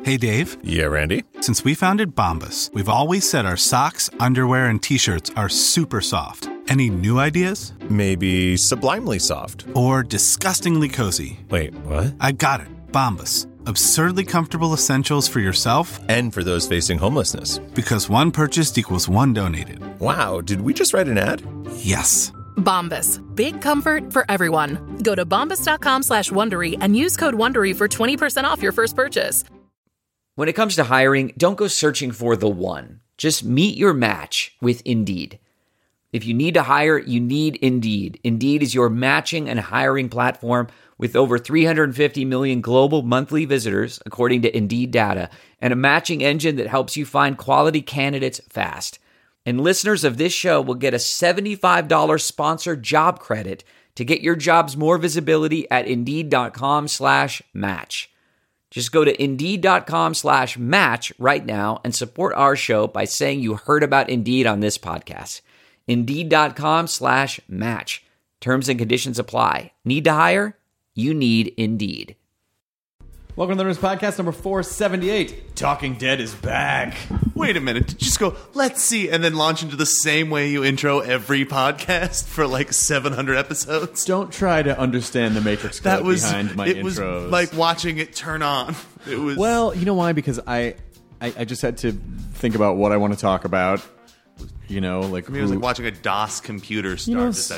Hey, Dave. Yeah, Randy? Since we founded Bombas, we've always said our socks, underwear, and T-shirts are super soft. Any new ideas? Maybe sublimely soft. Or disgustingly cozy. Wait, what? I got it. Bombas. Absurdly comfortable essentials for yourself and for those facing homelessness. Because one purchased equals one donated. Wow, did we just write an ad? Yes. Bombas. Big comfort for everyone. Go to bombas.com/Wondery and use code WONDERY for 20% off your first purchase. When it comes to hiring, don't go searching for the one. Just meet your match with Indeed. If you need to hire, you need Indeed. Indeed is your matching and hiring platform with over 350 million global monthly visitors, according to Indeed data, and a matching engine that helps you find quality candidates fast. And listeners of this show will get a $75 sponsored job credit to get your jobs more visibility at Indeed.com/match. Just go to Indeed.com/match right now and support our show by saying you heard about Indeed on this podcast. Indeed.com/match. Terms and conditions apply. Need to hire? You need Indeed. Welcome to the Nerds Podcast number 478. Talking Dead is back. Wait a minute. Did you just go, let's see, and then launch into the same way you intro every podcast for like 700 episodes? Don't try to understand the Matrix code behind my intros. It was like watching it turn on. It was. Well, you know why? Because I just had to think about what I want to talk about. You know, like it was like watching a DOS computer start.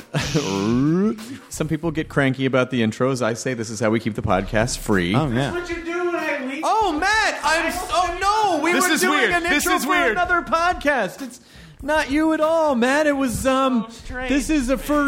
Some people get cranky about the intros. I say this is how we keep the podcast free. Oh yeah. That's what you do when I leave. Oh, Matt! Oh no! We were doing an intro for another podcast. It's not you at all, Matt. It was This is it's for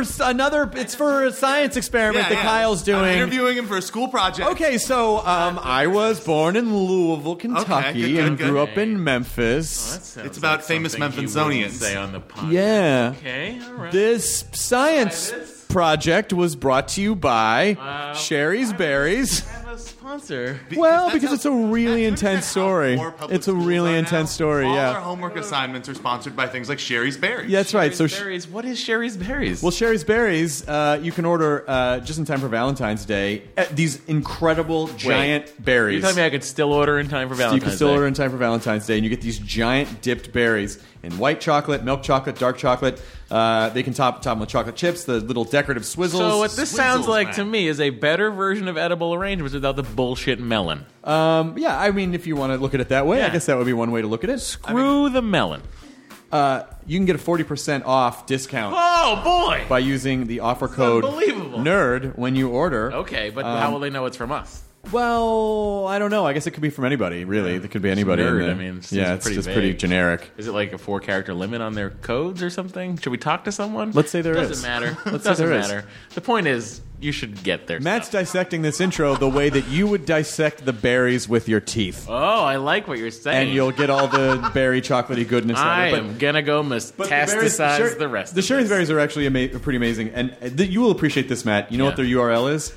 a science experiment that Kyle's doing. I'm interviewing him for a school project. Okay, so I was born in Louisville, Kentucky, and grew up in Memphis. It's about famous Memphisians. Say on the podcast. Yeah. Okay. All right. This science project was brought to you by Sherry's Berries. Sponsor. Because it's a really intense story. It's a really intense story, All yeah. our homework assignments are sponsored by things like Sherry's Berries. Yeah, that's right. Sherry's Berries. What is Sherry's Berries? Well, Sherry's Berries, you can order just in time for Valentine's Day. These incredible giant berries. You're telling me I could still order in time for Valentine's Day? You can still order in time for Valentine's Day, and you get these giant dipped berries in white chocolate, milk chocolate, dark chocolate. They can top them with chocolate chips, the little decorative swizzles. So what this sounds like to me is a better version of edible arrangements without the bullshit melon. Yeah, I mean, if you want to look at it that way, I guess that would be one way to look at it. Screw the melon. You can get a 40% off discount. Oh, boy! By using the offer code NERD when you order. Okay, but how will they know it's from us? Well, I don't know. I guess it could be from anybody, really. It could be anybody. Nerd, I mean, it's just vague. pretty generic. Is it like a 4-character limit on their codes or something? Should we talk to someone? Let's say there is. Doesn't matter. Doesn't matter. The point is, you should get their Matt's stuff. dissecting this intro the way that you would dissect the berries with your teeth. Oh, I like what you're saying. And you'll get all the berry chocolatey goodness out I of it. am going to go metastasize the rest The of Sherry's this. berries are actually pretty amazing. And you will appreciate this, Matt. You know what their URL is?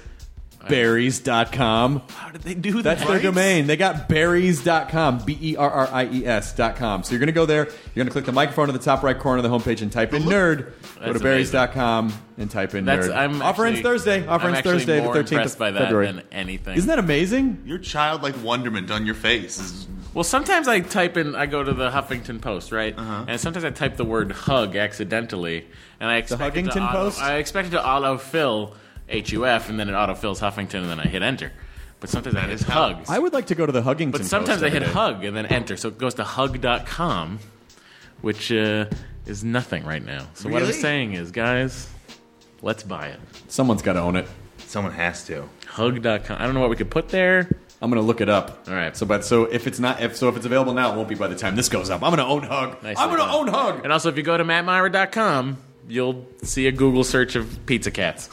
Berries.com. How did they do that? That's their domain. They got berries.com. BERRIES.com. So you're going to go there. You're going to click the microphone in the top right corner of the homepage and type in nerd. Go to berries.com and type in nerd. Offer ends Thursday. Offer ends Thursday, the 13th of impressed by that February. than anything. Isn't that amazing? Your childlike wonderment on your face is... Well, sometimes I go to the Huffington Post, right? And sometimes I type the word hug accidentally. And I expect the Huggington Post? I expect it to autofill HUF, and then it autofills Huffington, and then I hit enter. But sometimes I hit hugs. I would like to go to the Huggington But sometimes Post I hit every day. hug and then enter. So it goes to hug.com, which is nothing right now. So what I'm Really? saying is, guys, let's buy it. Someone's got to own it. Someone has to. Hug.com. I don't know what we could put there. I'm going to look it up. All right. So if it's available now, it won't be by the time this goes up. I'm going to own Hug. Nicely I'm going to done. own Hug. And also, if you go to mattmyra.com, you'll see a Google search of pizza cats.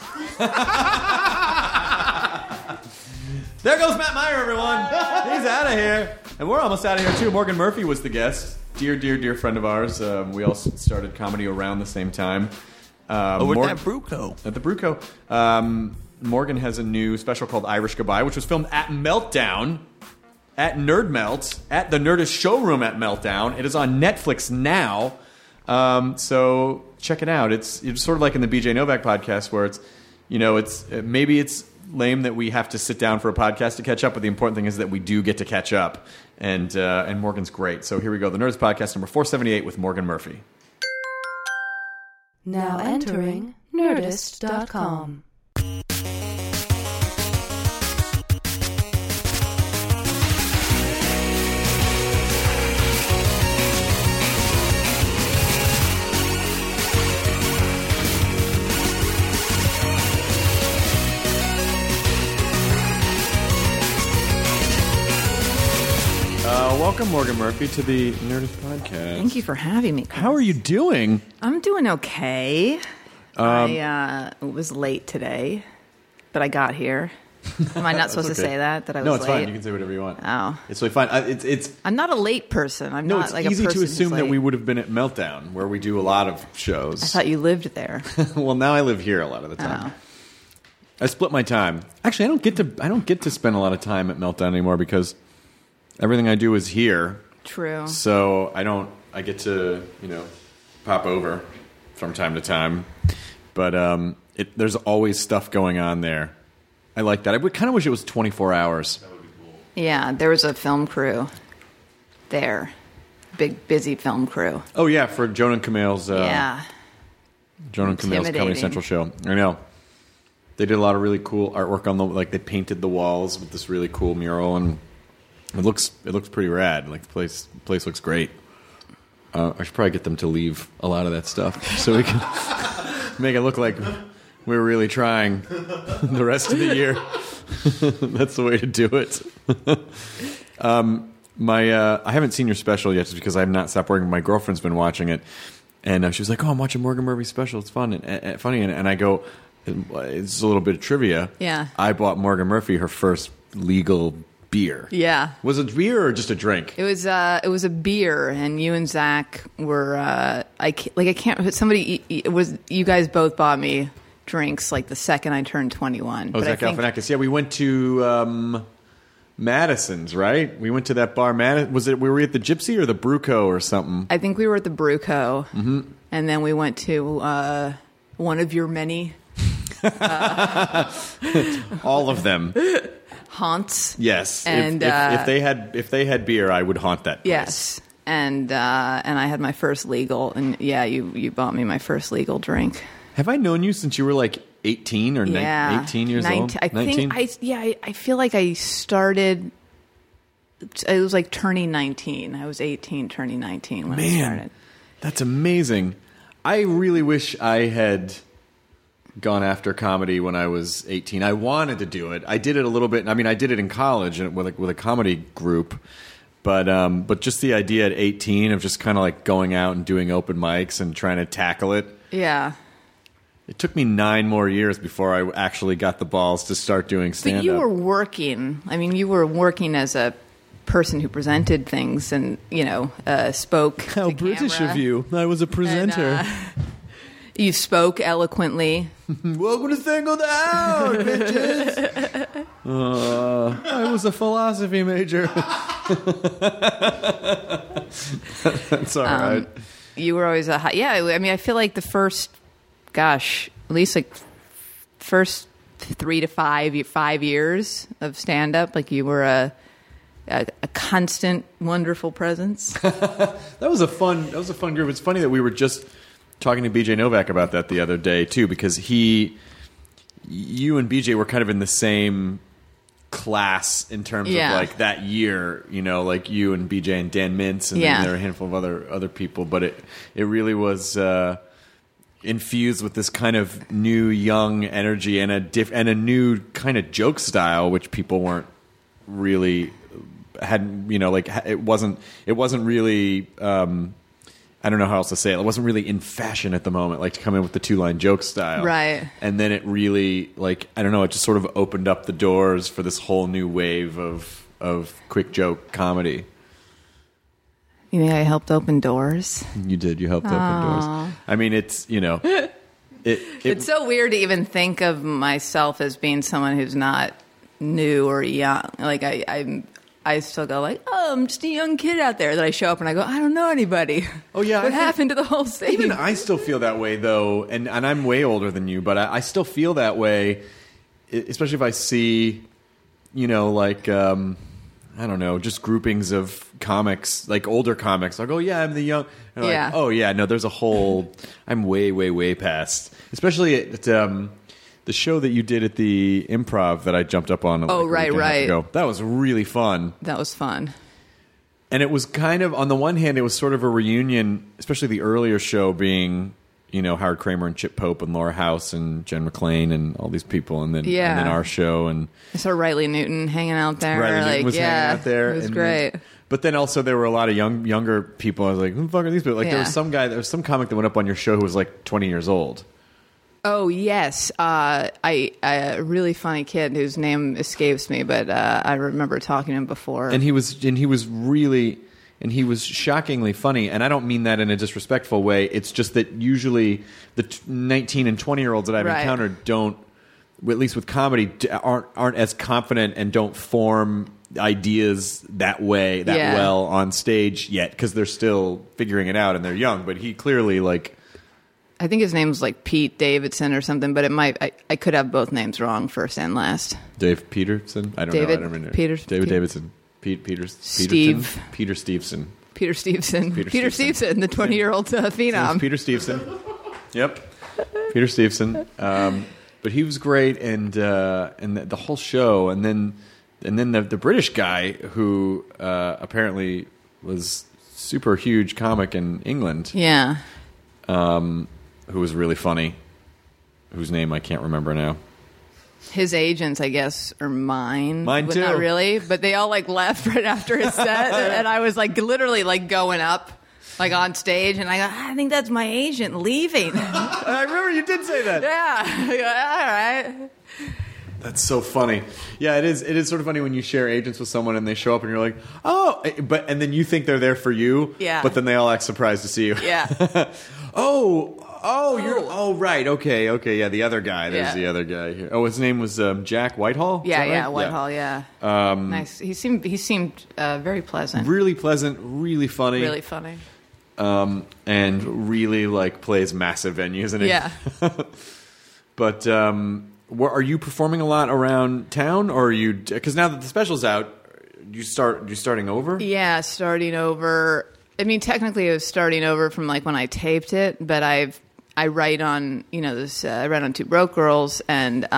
There goes Matt Meyer, everyone. He's out of here. And we're almost out of here, too. Morgan Murphy was the guest. Dear friend of ours. We all started comedy around the same time. Over at Bruco. At the Bruco. Morgan has a new special called Irish Goodbye, which was filmed at Meltdown, at Nerd Melt, at the Nerdist Showroom at Meltdown. It is on Netflix now. So check it out. It's sort of like in the BJ Novak podcast where it's lame that we have to sit down for a podcast to catch up, but the important thing is that we do get to catch up. And Morgan's great. So here we go. The Nerds Podcast number 478 with Morgan Murphy. Now entering Nerdist.com. Welcome, Morgan Murphy, to the Nerdist Podcast. Thank you for having me, Chris. How are you doing? I'm doing okay. I was late today, but I got here. Am I not supposed to say that I was late? No, it's fine. You can say whatever you want. Oh. It's really fine. I'm not a late person. I'm not like a person. It's easy to assume that we would have been at Meltdown, where we do a lot of shows. I thought you lived there. Well, now I live here a lot of the time. I split my time. Actually, I don't get to spend a lot of time at Meltdown anymore because everything I do is here. True. So I get to, pop over from time to time. But there's always stuff going on there. I like that. I kind of wish it was 24 hours. That would be cool. Yeah, there was a film crew there. Big, busy film crew. Oh, yeah, for Jonah and Camille's Jonah and Camille's Comedy Central show. I know. They did a lot of really cool artwork on they painted the walls with this really cool mural, and it looks pretty rad. Like the place looks great. I should probably get them to leave a lot of that stuff so we can make it look like we're really trying the rest of the year. That's the way to do it. I haven't seen your special yet just because I have not stopped working. My girlfriend's been watching it, and she was like, "Oh, I'm watching Morgan Murphy's special. It's fun and funny." And I go, "It's a little bit of trivia." Yeah. I bought Morgan Murphy her first legal beer. Yeah. Was it beer or just a drink? It was a beer, and you and Zach were you guys both bought me drinks like the second I turned 21. Oh, Zach Galifianakis. Yeah, we went to Madison's, right? We went to that bar. Were we at the Gypsy or the Bruco or something? I think we were at the Bruco. Mm-hmm. And then we went to one of your many all of them. Haunts. Yes. And if they had beer, I would haunt that place. Yes. And I had my first legal, and yeah, you bought me my first legal drink. Have I known you since you were like 18 or 18 years old? I think I feel like I started. It was like turning 19. I was 18, turning 19 when I started. That's amazing. I really wish I had gone after comedy when I was 18. I wanted to do it. I did it a little bit. I mean, I did it in college with a comedy group, but just the idea at 18 of just kind of like going out and doing open mics and trying to tackle it. Yeah. It took me 9 more years before I actually got the balls to start doing stand-up. But you were working. I mean, you were working as a person who presented things and, spoke. How British of you. I was a presenter. You spoke eloquently. Welcome to Tangled Out, bitches. I was a philosophy major. That's all right. You were always I mean, I feel like the first, at least like first 3 to 5 years of stand-up, like you were a constant, wonderful presence. That was a fun group. It's funny that we were just talking to BJ Novak about that the other day too, because you and BJ were kind of in the same class in terms of like that year, like you and BJ and Dan Mintz, and then there were a handful of other people, but it really was infused with this kind of new young energy and a new kind of joke style, which people weren't really it wasn't really. I don't know how else to say it. It wasn't really in fashion at the moment, like to come in with the 2-line joke style. Right. And then it really, it just sort of opened up the doors for this whole new wave of quick joke comedy. You think I helped open doors? You did. You helped open doors. I mean, it's, it's so weird to even think of myself as being someone who's not new or young. Like, I still go like, oh, I'm just a young kid out there. That I show up and I go, I don't know anybody. Oh yeah, what happened to the whole scene? Even I still feel that way though, and I'm way older than you, but I still feel that way. especially if I see, like I don't know, just groupings of comics, like older comics. I'll go, yeah, I'm the young. And I'm like, oh yeah, no, there's a whole. I'm way, way, way past. Especially at the show that you did at the Improv that I jumped up on. Right. Ago. That was really fun. That was fun. And it was kind of, on the one hand, it was sort of a reunion, especially the earlier show being, Howard Kramer and Chip Pope and Laura House and Jen McClain and all these people, and then our show. And I saw Riley Newton hanging out there. Riley Newton was hanging out there. It was great. But then also there were a lot of younger people. I was like, who the fuck are these people? Like there was some comic that went up on your show who was like 20 years old. Oh yes, a really funny kid whose name escapes me, but I remember talking to him before. And he was shockingly funny, and I don't mean that in a disrespectful way. It's just that usually the 19 and 20-year-olds that I've encountered don't, at least with comedy, aren't as confident and don't form ideas that way well on stage yet because they're still figuring it out and they're young. But he clearly I think his name's like Pete Davidson or something, but it might. I could have both names wrong, first and last. Dave Peterson? I don't know. I don't remember. David Davidson. Peter Stevenson. Peter Stevenson, the 20-year-old phenom. Peter Stevenson. Yep. Peter Stevenson. But he was great, and the whole show, and then the British guy who apparently was super huge comic in England. Yeah. Who was really funny, whose name I can't remember now. His agents, I guess, are mine. Mine but too. Not really, but they all left right after his set, and I was literally going up, on stage, and I go, I think that's my agent leaving. I remember you did say that. Yeah. All right. That's so funny. Yeah, it is. It is sort of funny when you share agents with someone and they show up and you're like, oh, and then you think they're there for you. Yeah. But then they all act surprised to see you. Yeah. Right. Okay. Yeah, the other guy. There's the other guy here. Oh, his name was Jack Whitehall? Yeah, Whitehall, yeah. Nice. He seemed very pleasant. Really pleasant, really funny. Really funny. And really, plays massive venues. And yeah. But are you performing a lot around town, or are you? Because now that the special's out, you starting over? Yeah, starting over. I mean, technically, it was starting over from when I taped it, but I write on I write on Two Broke Girls, and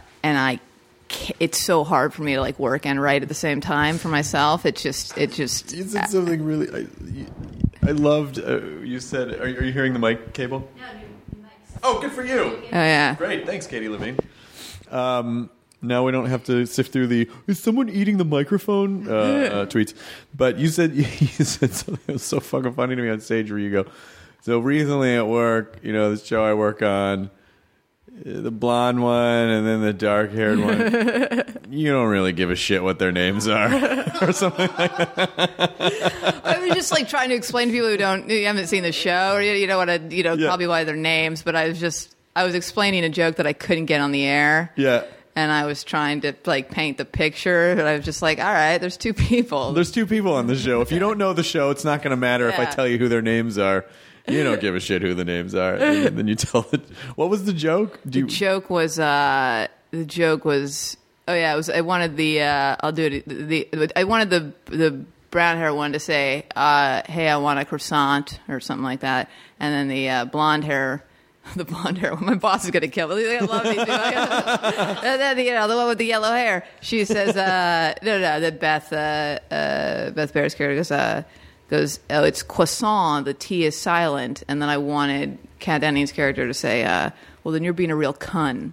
it's so hard for me to work and write at the same time for myself. It just. You said something really. I loved. You said, "Are you hearing the mic cable?" Yeah. Oh, good for you! Oh yeah, great. Thanks, Katie Levine. Now we don't have to sift through the "is someone eating the microphone" tweets. But you said something that was so fucking funny to me on stage where you go, so recently at work, this show I work on, the blonde one and then the dark-haired one, you don't really give a shit what their names are or something like that. I was just trying to explain to people who haven't seen the show or you don't want to call people by their names, but I was explaining a joke that I couldn't get on the air. Yeah. And I was trying to paint the picture, but I was just all right, there's two people. There's two people on the show. If you don't know the show, it's not going to matter if I tell you who their names are. You don't give a shit who the names are. And then you tell it. What was the joke? The joke was. Oh yeah, it was. I wanted the. I'll do it. I wanted the brown hair one to say, "Hey, I want a croissant" or something like that, and then the blonde hair. The blonde hair. My boss is going to kill me. I love these people. And then the one with the yellow hair. She says, "No." That Beth Bear's character goes, "Oh, it's croissant. The T is silent." And then I wanted Kat Dennings' character to say, "Well, then you're being a real cun."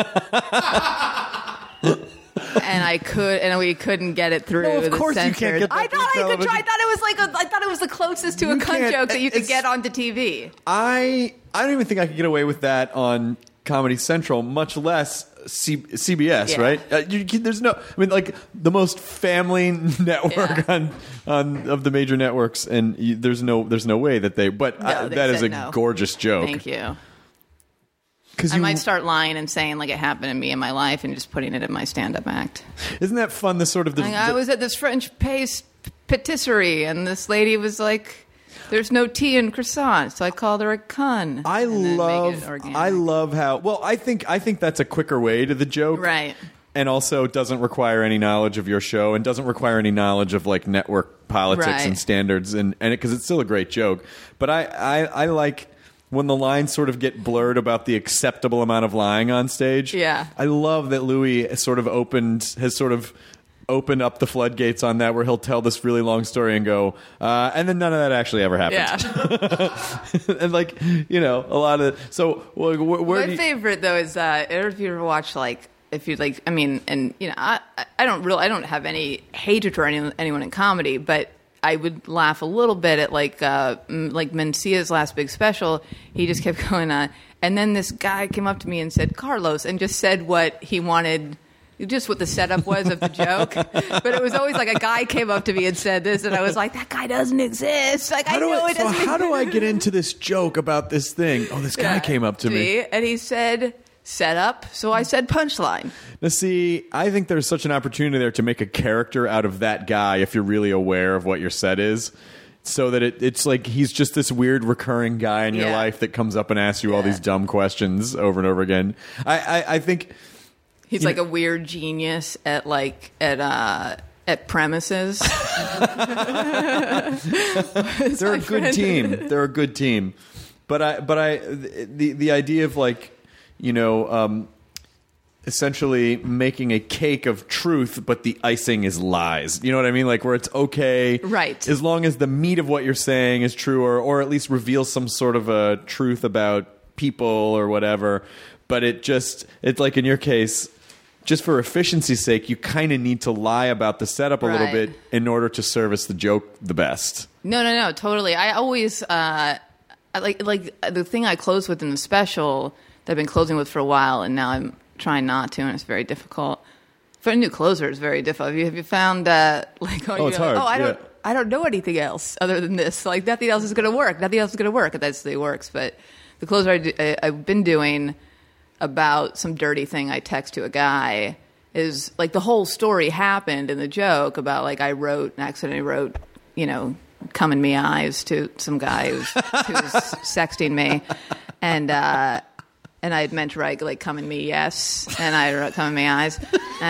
And we couldn't get it through. No, of course you can't get that. I thought I could try. I thought it was the closest to a cunt joke that you could get onto TV. I don't even think I could get away with that on Comedy Central, much less CBS. Yeah. Right? There's no. I mean, the most family network of the major networks, and there's no way that they. But that is a gorgeous joke. Thank you. I might start lying and saying it happened to me in my life and just putting it in my stand-up act. Isn't that fun? I was at this French patisserie and this lady was like, There's no tea in croissant, so I called her a cun. I love how. Well, I think that's a quicker way to the joke, right? And also doesn't require any knowledge of your show, and doesn't require any knowledge of like network politics and standards, and because it's still a great joke. But I like when the lines sort of get blurred about the acceptable amount of lying on stage. Yeah, I love that Louis has sort of opened up the floodgates on that, where he'll tell this really long story and go, and then none of that actually ever happened. Yeah. And like, you know, a lot of my favorite though is if you ever watch if you like, I mean, and you know, I don't have any hatred for anyone in comedy, but I would laugh a little bit at like Mencia's last big special. He just kept going on, and then this guy came up to me and said Carlos, and just said what he wanted. Just what the setup was of the joke. But it was always like a guy came up to me and said this, and I was like, that guy doesn't exist. Like, I know it doesn't exist. How do I get into this joke about this thing? Oh, this guy came up to me. And he said, setup. So I said punchline. Now, see, I think there's such an opportunity there to make a character out of that guy if you're really aware of what your set is. So that it's like he's just this weird recurring guy in your life that comes up and asks you all these dumb questions over and over again. I think... He's like a weird genius at premises. They're a good team. They're a good team. But the idea of like, you know, essentially making a cake of truth, but the icing is lies. You know what I mean? Like where it's okay, right? As long as the meat of what you're saying is true, or at least reveals some sort of a truth about people or whatever. But it's like in your case. Just for efficiency's sake, you kind of need to lie about the setup a little bit in order to service the joke the best. No, totally. I always I like the thing I close with in the special that I've been closing with for a while, and now I'm trying not to, and it's very difficult. For a new closer, it's very difficult. Have you found it's hard. I don't know anything else other than this. Like nothing else is going to work. Nothing else is going to work. That's the way it works. But the closer I've been doing. About some dirty thing I text to a guy is like the whole story happened in the joke about like I accidentally wrote, you know, come in me eyes to some guy who was sexting me. And I had meant to write like come in me yes. And I wrote come in me eyes.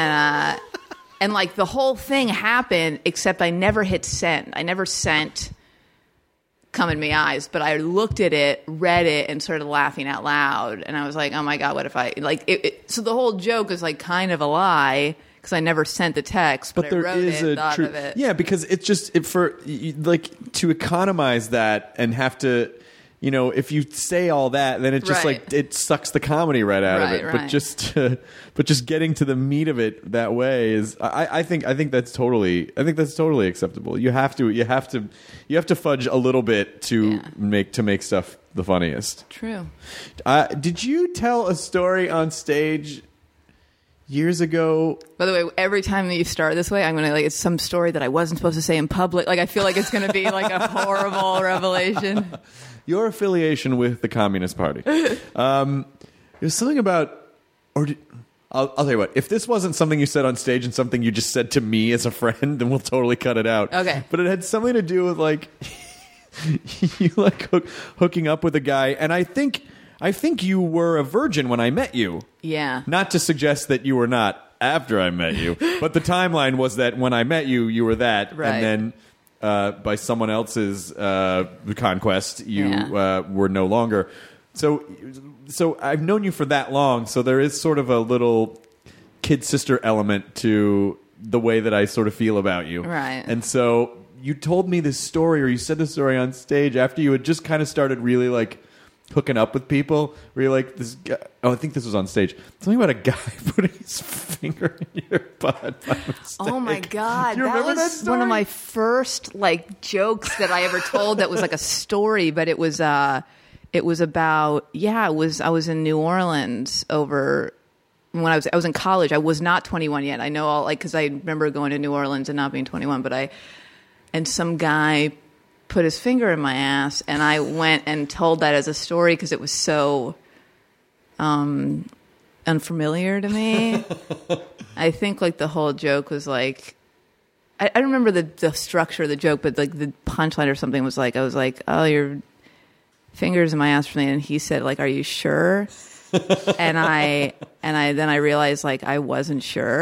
And like the whole thing happened except I never hit send. I never sent come in me eyes, but I looked at it, read it, and started laughing out loud. And I was like, oh my God, what if I like it? So the whole joke is like kind of a lie because I never sent the text, but there I wrote is it, a thought truth. of it. Yeah, because it's just like to economize that and have to, you know, if you say all that, then it just like it sucks the comedy right out of it. Right. But just getting to the meat of it that way is, I think that's totally acceptable. You have to fudge a little bit to make stuff the funniest. True. Did you tell a story on stage years ago? By the way, every time that you start this way, I'm going to it's some story that I wasn't supposed to say in public. Like I feel like it's going to be like a horrible revelation. Your affiliation with the Communist Party. There's something about, I'll tell you what. If this wasn't something you said on stage and something you just said to me as a friend, then we'll totally cut it out. Okay. But it had something to do with like you like hooking up with a guy, and I think you were a virgin when I met you. Yeah. Not to suggest that you were not after I met you, but the timeline was that when I met you, you were that, right. And then. By someone else's conquest, you were no longer. So I've known you for that long. So there is sort of a little kid sister element to the way that I sort of feel about you. Right. And so you told me this story, or you said this story on stage after you had just kind of started really like hooking up with people. Where you're like this guy. Oh, I think this was on stage. Something about a guy putting his finger in your butt by mistake. Oh my God, that was one of my first like jokes that I ever told. That was like a story, but it was about I was in New Orleans over when I was in college. I was not 21 yet. I know all like because I remember going to New Orleans and not being 21, but some guy put his finger in my ass, and I went and told that as a story because it was so unfamiliar to me. I think like the whole joke was like, I don't remember the structure of the joke, but like the punchline or something was like, I was like, oh, your fingers in my ass, and he said like, are you sure? and I then I realized like I wasn't sure.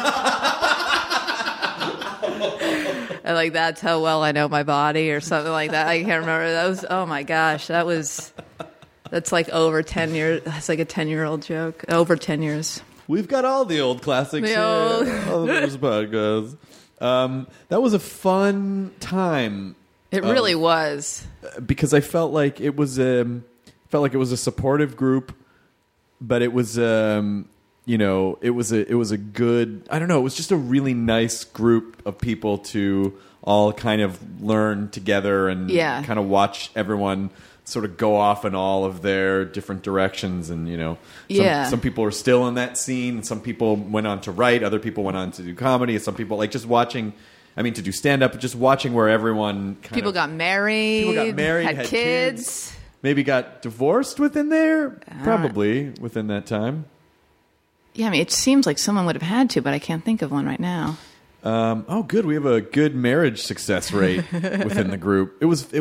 And like that's how well I know my body or something like that. I can't remember. That was, oh my gosh, that's like over 10 years. That's like a 10-year-old joke. Over 10 years. We've got all the old classics here. All those podcasts. That was a fun time. It really was. Because I felt like it was a supportive group, but it was it was a good, I don't know, it was just a really nice group of people to all kind of learn together and kind of watch everyone sort of go off in all of their different directions. And, some people are still in that scene. Some people went on to write. Other people went on to do comedy. Some people, like, just watching, to do stand-up, just watching where everyone People got married, had kids. Maybe got divorced within there. Probably within that time. Yeah, it seems like someone would have had to, but I can't think of one right now. Good. We have a good marriage success rate within the group. It was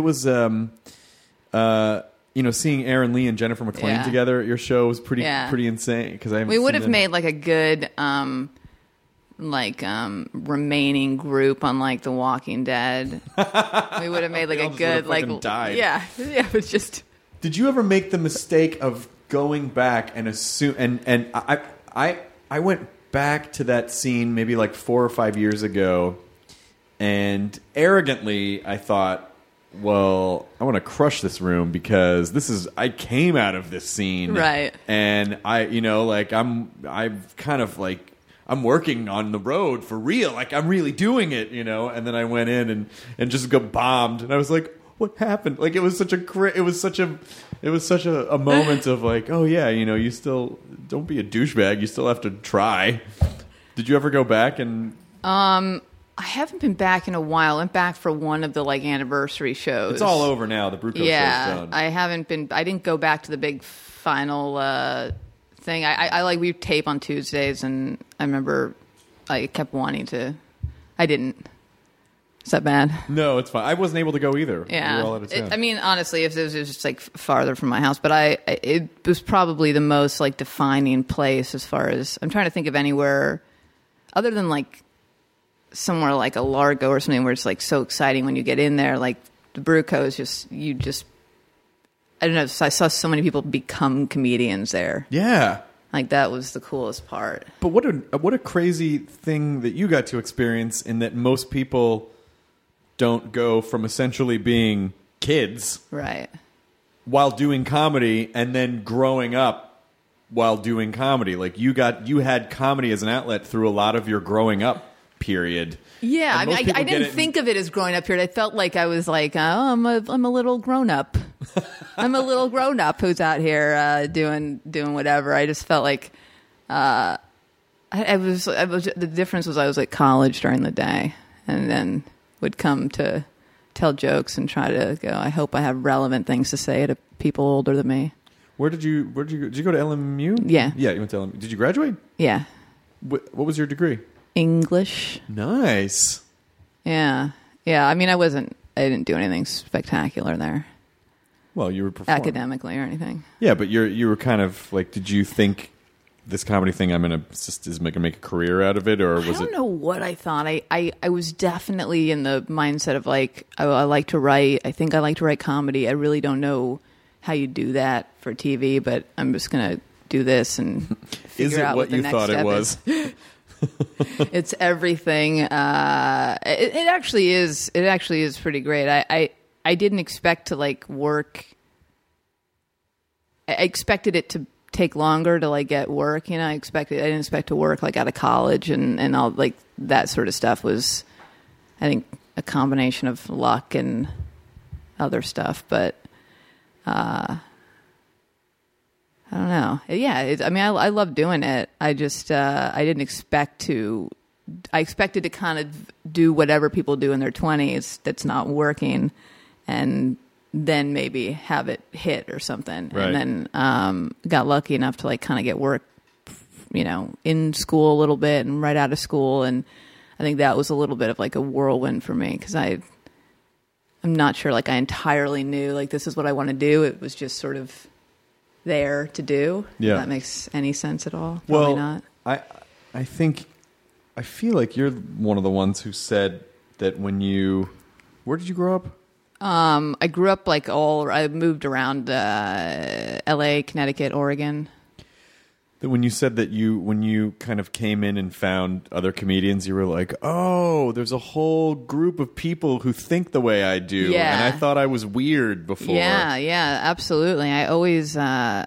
seeing Aaron Lee and Jennifer McClain together at your show was pretty insane. Because we would have made like a good remaining group on like The Walking Dead. We would have made like a good died. Yeah, but just. Did you ever make the mistake of going back and assume and I went back to that scene maybe like 4 or 5 years ago, and arrogantly I thought, well, I want to crush this room because I came out of this scene. Right. And I'm working on the road for real. Like I'm really doing it, and then I went in and just got bombed. And I was like, what happened? Like it was such a moment of like, oh yeah, you still don't be a douchebag. You still have to try. Did you ever go back and? I haven't been back in a while. I went back for one of the anniversary shows. It's all over now. The Bruco show's done. I haven't been. I didn't go back to the big final thing. We tape on Tuesdays, and I remember I kept wanting to. I didn't. Is that bad? No, it's fine. I wasn't able to go either. Yeah. We were all out of town. Honestly, if it was just farther from my house, but it was probably the most defining place as far as I'm trying to think of anywhere other than somewhere like a Largo or something where it's so exciting when you get in there. Like the Bruco is I don't know. I saw so many people become comedians there. Yeah. That was the coolest part. But what a crazy thing that you got to experience in that most people don't go from essentially being kids right while doing comedy and then growing up while doing comedy. You had comedy as an outlet through a lot of your growing up period. Yeah, I didn't think of it as growing up period. I felt like I was I'm a little grown up. I'm a little grown up who's out here doing whatever. I just felt like I was. The difference was I was at college during the day, and then would come to tell jokes and try to go. I hope I have relevant things to say to people older than me. Did you go to LMU? Yeah, you went to LMU. Did you graduate? Yeah. What was your degree? English. Nice. Yeah. I didn't do anything spectacular there. Well, you were performing. Academically or anything. Yeah, but you were kind of did you think this comedy thing I'm going to make a career out of it, or was it? I don't know what I thought. I was definitely in the mindset of I like to write. I think I like to write comedy. I really don't know how you do that for TV, but I'm just going to do this and figure out what the next step is. Is it what you thought it was? It's everything. It actually is. It actually is pretty great. I didn't expect to work. I expected it to take longer to get work. I didn't expect to work out of college and all that sort of stuff was, I think, a combination of luck and other stuff. But I don't know. Yeah, I love doing it. I just I didn't expect to. I expected to kind of do whatever people do in their 20s that's not working, and then maybe have it hit or something. Right. And then got lucky enough to kind of get work, in school a little bit and right out of school. And I think that was a little bit of like a whirlwind for me because I'm not sure like I entirely knew like this is what I want to do. It was just sort of there to do. Yeah. If that makes any sense at all. Probably not. I feel like you're one of the ones who said that where did you grow up? I grew up I moved around LA, Connecticut, Oregon. That when you said that when you kind of came in and found other comedians, you were like, oh, there's a whole group of people who think the way I do. Yeah. And I thought I was weird before. Yeah, absolutely. I always, I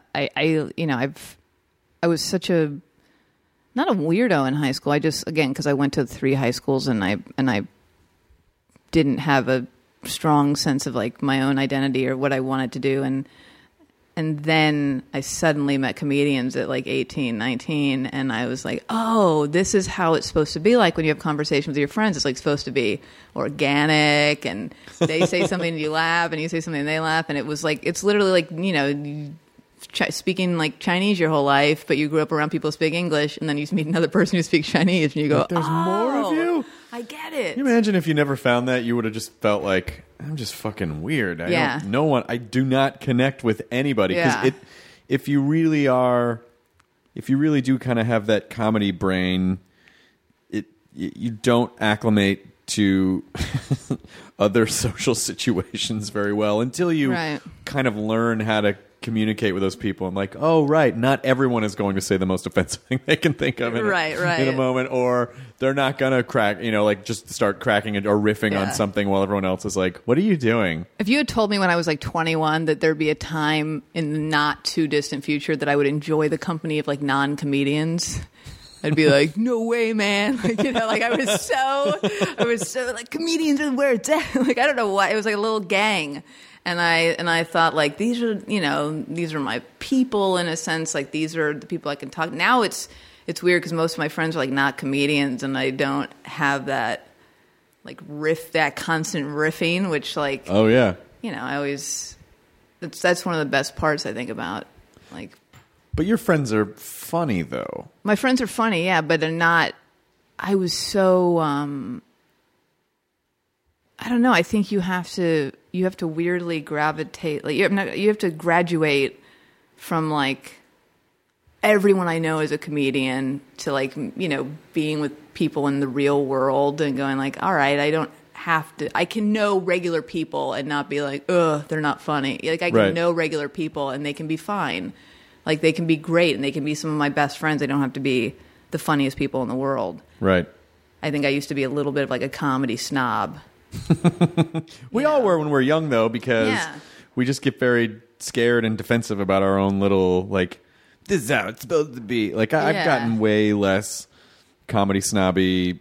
was such not a weirdo in high school. I just, again, because I went to 3 high schools and I didn't have a strong sense of like my own identity or what I wanted to do. And then I suddenly met comedians at like 18, 19, and I was like, oh, this is how it's supposed to be like when you have conversations with your friends. It's like supposed to be organic, and they say something and you laugh, and you say something and they laugh, and it was like, it's literally like, speaking like Chinese your whole life, but you grew up around people who speak English, and then you meet another person who speaks Chinese, and you go, there's more of you? I get it. Can you imagine if you never found that? You would have just felt like, I'm just fucking weird. I do not connect with anybody. Because if you really do kind of have that comedy brain, you don't acclimate to other social situations very well until you kind of learn how to communicate with those people. I'm like, oh, right, not everyone is going to say the most offensive thing they can think of in a moment, or they're not going to crack, just start cracking it or riffing on something while everyone else is like, what are you doing? If you had told me when I was like 21 that there'd be a time in the not too distant future that I would enjoy the company of like non-comedians, I'd be like, no way, man. I was so like, comedians are where it's at. Like, I don't know why. It was like a little gang. And I thought like, these are my people in a sense. Like, these are the people I can talk. Now it's weird because most of my friends are like not comedians, and I don't have that like that constant riffing, which like, oh yeah, I always, that's one of the best parts I think about like. But your friends are funny though. My friends are funny, yeah, but they're not. I was so. I don't know. I think you have to weirdly gravitate. Like you have to graduate from like everyone I know is a comedian to like being with people in the real world and going like, all right, I don't have to. I can know regular people and not be like, ugh, they're not funny. Like I can know regular people and they can be fine. Like they can be great and they can be some of my best friends. They don't have to be the funniest people in the world. Right. I think I used to be a little bit of like a comedy snob. We all were when we were young, though, because we just get very scared and defensive about our own little, like, this is how it's supposed to be. Like, I've gotten way less comedy snobby,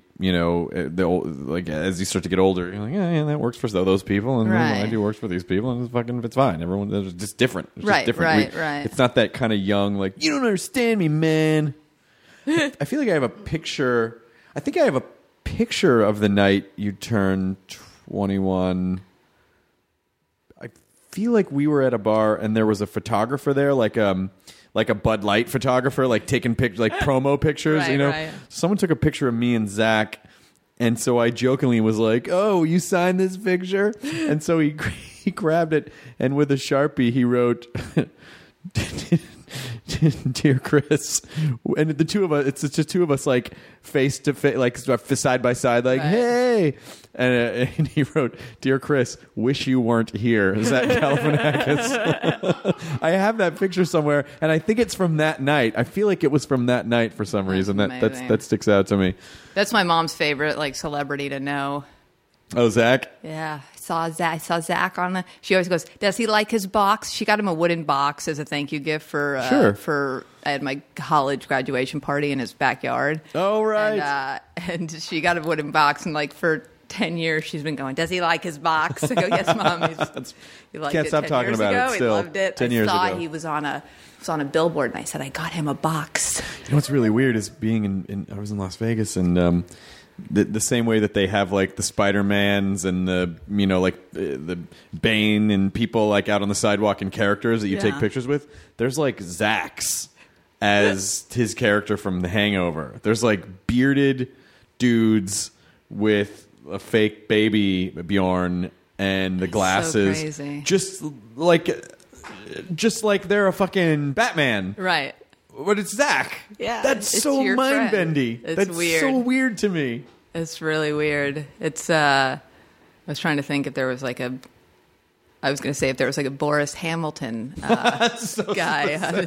as you start to get older. You're like, yeah, that works for those people, and what I do works for these people, and it's fine. Everyone's just different. It's just different. Right. It's not that kind of young, like, you don't understand me, man. I feel like I have a picture. I think I have a picture of the night you turned 21. I feel like we were at a bar and there was a photographer there, like a Bud Light photographer, like taking pictures, like promo pictures. Right. Someone took a picture of me and Zach, and so I jokingly was like, "Oh, you signed this picture?" And so he grabbed it and with a Sharpie he wrote. Dear Chris, and the two of us, it's just two of us like face to face, like side by side, like, hey, and he wrote, Dear Chris, wish you weren't here. Zach Galifianakis. I have that picture somewhere, and I think it's from that night. I feel like it was from that night for some reason. That sticks out to me. That's my mom's favorite like celebrity to know. Oh, Zach? Yeah, I saw Zach on the. She always goes, "Does he like his box?" She got him a wooden box as a thank you gift for I had my college graduation party in his backyard. Oh, right. And she got a wooden box, and like for 10 years she's been going, "Does he like his box?" I go, "Yes, Mom." He liked Can't it stop 10 talking years about ago. it. Still, he loved it. 10 years I saw ago. he was on a billboard, and I said, "I got him a box." You know what's really weird is being I was in Las Vegas, and the same way that they have like the Spider-Mans and the the Bane and people like out on the sidewalk and characters that you take pictures with. There's like Zach's as his character from The Hangover. There's like bearded dudes with a fake baby Bjorn and the glasses. So crazy. Just like they're a fucking Batman. Right. But it's Zach. Yeah. That's it's so your mind-bendy. friend. That's weird. so weird to me. It's really weird. It's, I was trying to think if there was like I was going to say if there was like a Boris Hamilton so guy.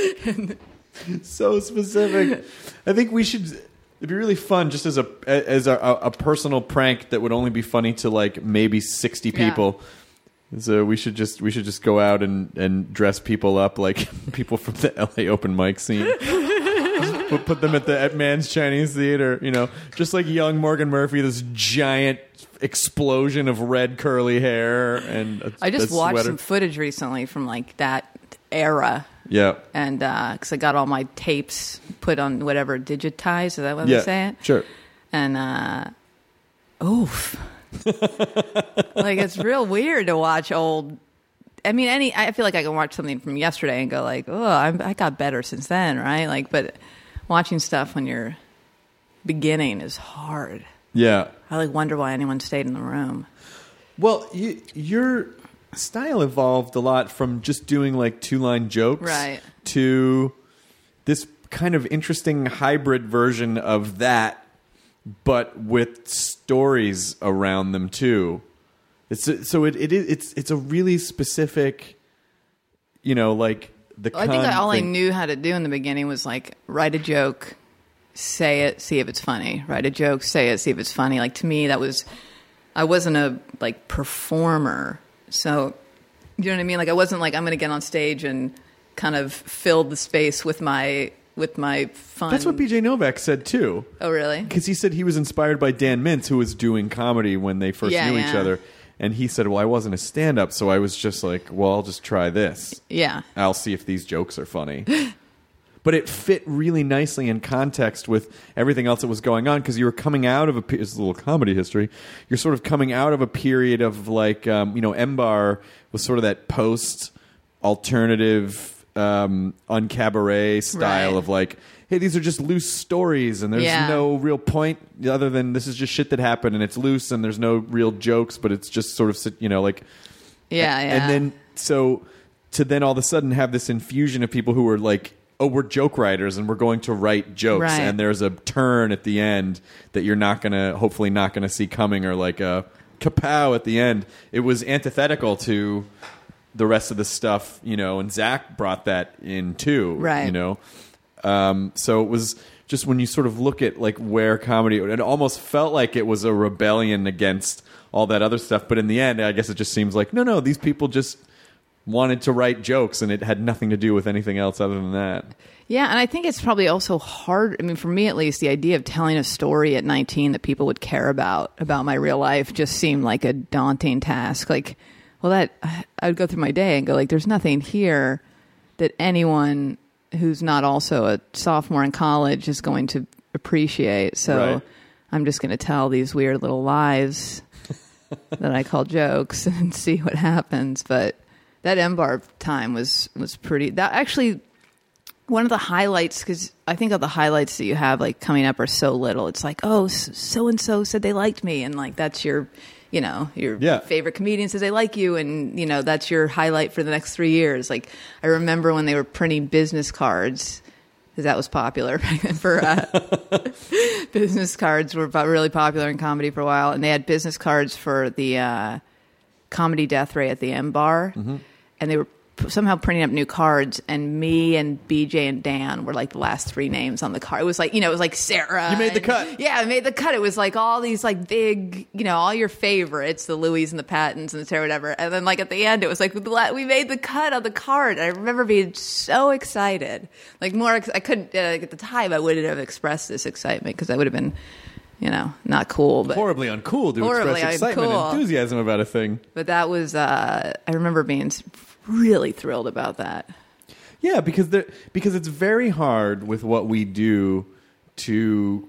So specific. I think we should. It'd be really fun, just as a personal prank that would only be funny to like maybe 60 people. Yeah. So we should just go out and dress people up like people from the LA open mic scene. Put them at Man's Chinese Theater, just like young Morgan Murphy, this giant explosion of red curly hair, and I just watched some footage recently from like that era. Yeah, and because I got all my tapes put on whatever digitized, is that what they say it? Sure. And oof, like it's real weird to watch old. I mean, I feel like I can watch something from yesterday and go like, oh, I got better since then, right? Like, but watching stuff when you're beginning is hard. Yeah. I like wonder why anyone stayed in the room. Well, your style evolved a lot from just doing like 2-line jokes, right, to this kind of interesting hybrid version of that, but with stories around them too. It's a really specific, like the. I think all I knew how to do in the beginning was like write a joke, say it, see if it's funny. Write a joke, say it, see if it's funny. Like to me, I wasn't a like performer, so you know what I mean. Like I wasn't like I'm going to get on stage and kind of fill the space with my fun. That's what BJ Novak said too. Oh really? Because he said he was inspired by Dan Mintz, who was doing comedy when they first knew each other. And he said, well, I wasn't a stand-up, so I was just like, well, I'll just try this. Yeah. I'll see if these jokes are funny. But it fit really nicely in context with everything else that was going on, because you were coming out of it's a little comedy history. You're sort of coming out of a period of like, M-Bar was sort of that post-alternative, uncabaret style of like, hey, these are just loose stories, and there's no real point other than this is just shit that happened, and it's loose, and there's no real jokes, but it's just sort of, like... Yeah. And then, so, to then all of a sudden have this infusion of people who are like, oh, we're joke writers, and we're going to write jokes, right, and there's a turn at the end that you're hopefully not going to see coming, or like a kapow at the end. It was antithetical to the rest of the stuff, and Zach brought that in too, right, so it was just when you sort of look at like where comedy, it almost felt like it was a rebellion against all that other stuff. But in the end, I guess it just seems like, no, these people just wanted to write jokes, and it had nothing to do with anything else other than that. Yeah, and I think it's probably also hard. I mean, for me at least, the idea of telling a story at 19 that people would care about my real life just seemed like a daunting task. Like, well, I would go through my day and go like, there's nothing here that anyone who's not also a sophomore in college is going to appreciate. So right, I'm just going to tell these weird little lies that I call jokes and see what happens. But that M-Bar time was pretty... That actually, one of the highlights, because I think of the highlights that you have like coming up are so little. It's like, oh, so-and-so said they liked me. And like, that's your... your favorite comedian says they like you, and that's your highlight for the next 3 years. Like I remember when they were printing business cards, because that was popular for business cards were really popular in comedy for a while, and they had business cards for the Comedy Death Ray at the M-Bar, and they were somehow printing up new cards, and me and BJ and Dan were like the last 3 names on the card. It was like, it was like Sarah. You made the cut. Yeah, I made the cut. It was like all these like big, all your favorites, the Louis and the Pattons and the Sarah, whatever. And then like at the end, it was like, we made the cut on the card. I remember being so excited. Like I couldn't, at the time, I wouldn't have expressed this excitement because I would have been, not cool. But horribly uncool to express excitement and enthusiasm about a thing. But that was, I remember being really thrilled about that. Yeah, because it's very hard with what we do to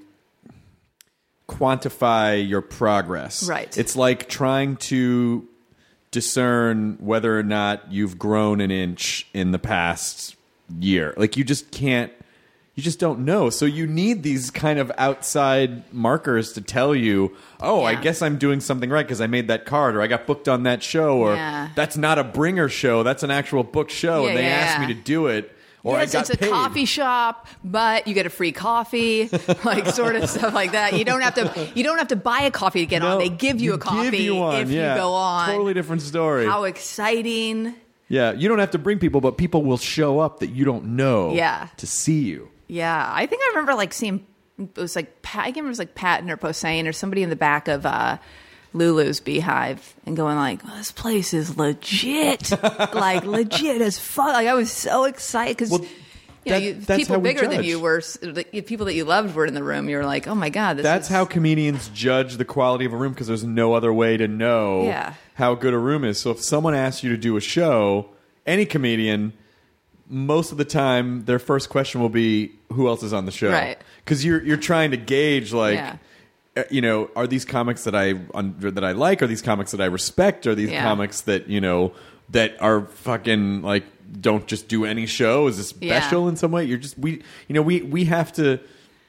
quantify your progress. Right. It's like trying to discern whether or not you've grown an inch in the past year. Like you just can't you just don't know. So you need these kind of outside markers to tell you, oh, I guess I'm doing something right because I made that card, or I got booked on that show, or that's not a bringer show, that's an actual booked show, and they asked me to do it. Or yes, it's a coffee shop, but you get a free coffee, like sort of stuff like that. You don't have to buy a coffee to get on. They give you a coffee if you go on. Totally different story. How exciting. Yeah, you don't have to bring people, but people will show up that you don't know to see you. Yeah, I think I remember like seeing, it was like, I can't remember, it was like Patton or Posehn or somebody in the back of Lulu's Beehive and going like, oh, this place is legit, like legit as fuck. Like I was so excited because people bigger than you were, people that you loved were in the room. You were like, oh my god, that's how comedians judge the quality of a room, because there's no other way to know how good a room is. So if someone asks you to do a show, any comedian, most of the time their first question will be, who else is on the show? Right. Because you're trying to gauge like. You know, are these comics that I like? Are these comics that I respect? Are these comics that, you know, that are fucking like don't just do any show? Is this special in some way? We have to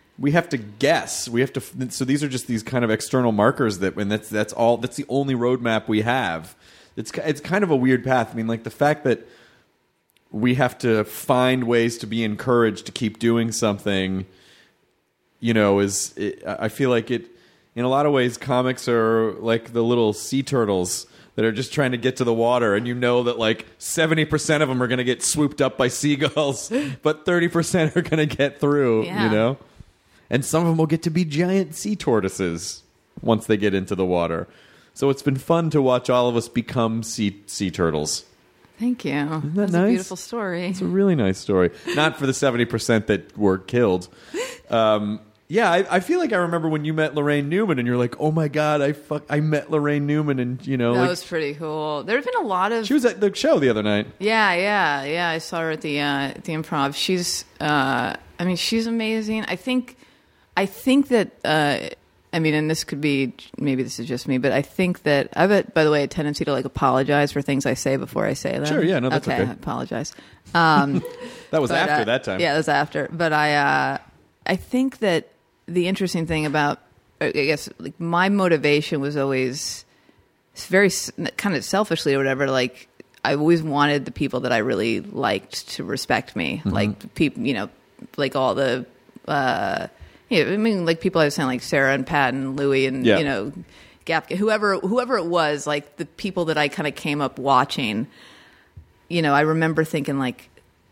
guess. We have to. So these are just these kind of external markers that's the only roadmap we have. It's kind of a weird path. I mean, like the fact that we have to find ways to be encouraged to keep doing something. You know, I feel like it. In a lot of ways, comics are like the little sea turtles that are just trying to get to the water, and you know that like 70% of them are going to get swooped up by seagulls, but 30% are going to get through. You know, and some of them will get to be giant sea tortoises once they get into the water. So it's been fun to watch all of us become sea turtles. Thank you. Isn't that That's nice? A beautiful story. It's a really nice story. Not for the 70% that were killed. Yeah, I feel like I remember when you met Laraine Newman, and you're like, "Oh my god, I met Laraine Newman," and you know, that was pretty cool. There's been a lot of. She was at the show the other night. Yeah. I saw her at the Improv. She's, I mean, she's amazing. I think that, I mean, and this could be, maybe this is just me, but I think that I have, by the way, a tendency to like apologize for things I say before I say them. Sure, yeah, no, that's okay. I apologize. That was after that time. Yeah, that was after. But I think that. The interesting thing about, I guess, like my motivation was always very kind of selfishly or whatever. Like I always wanted the people that I really liked to respect me, like people, you know, like all the, I mean, like people I was saying, like Sarah and Pat and Louie and you know, Gapka, whoever it was, like the people that I kind of came up watching. You know, I remember thinking like,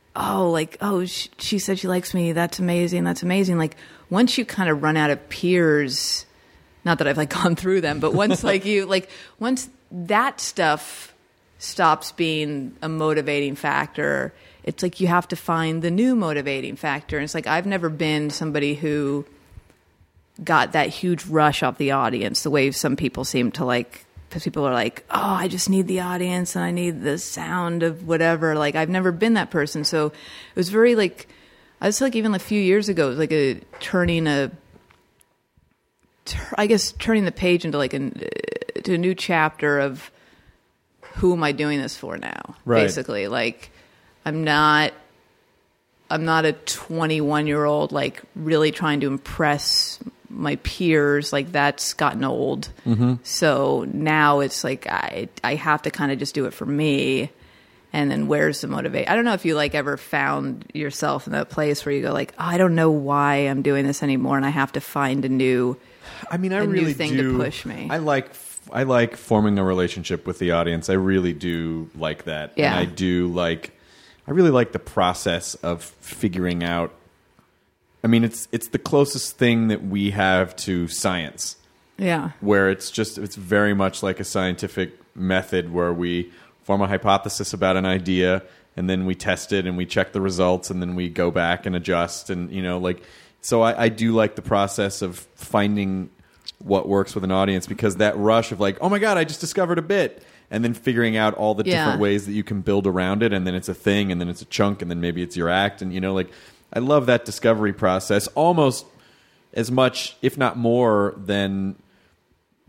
she said she likes me. That's amazing. That's amazing. Like once you kind of run out of peers, not that I've like gone through them, but once once that stuff stops being a motivating factor, it's like you have to find the new motivating factor. And it's like I've never been somebody who got that huge rush off the audience the way some people seem to like. Because people are like, oh, I just need the audience and I need the sound of whatever. Like, I've never been that person. So it was very like, I was like, even a few years ago, it was like turning the page into like to a new chapter of who am I doing this for now? Right. Basically, like, I'm not a 21-year-old, like, really trying to impress my peers. Like, that's gotten old. So now it's like I have to kind of just do it for me. And then where's the motivation? I don't know if you like ever found yourself in that place where you go like, oh, I don't know why I'm doing this anymore, and I have to find a new. I mean, I really new thing to push me. I like forming a relationship with the audience. I really do like that. Yeah. And I really like the process of figuring out. I mean, it's the closest thing that we have to science. Yeah. Where it's very much like a scientific method where we form a hypothesis about an idea, and then we test it and we check the results, and then we go back and adjust, and you know, like, so I do like the process of finding what works with an audience, because that rush of like, oh my god, I just discovered a bit, and then figuring out all the different ways that you can build around it, and then it's a thing, and then it's a chunk, and then maybe it's your act, and you know, like, I love that discovery process almost as much, if not more, than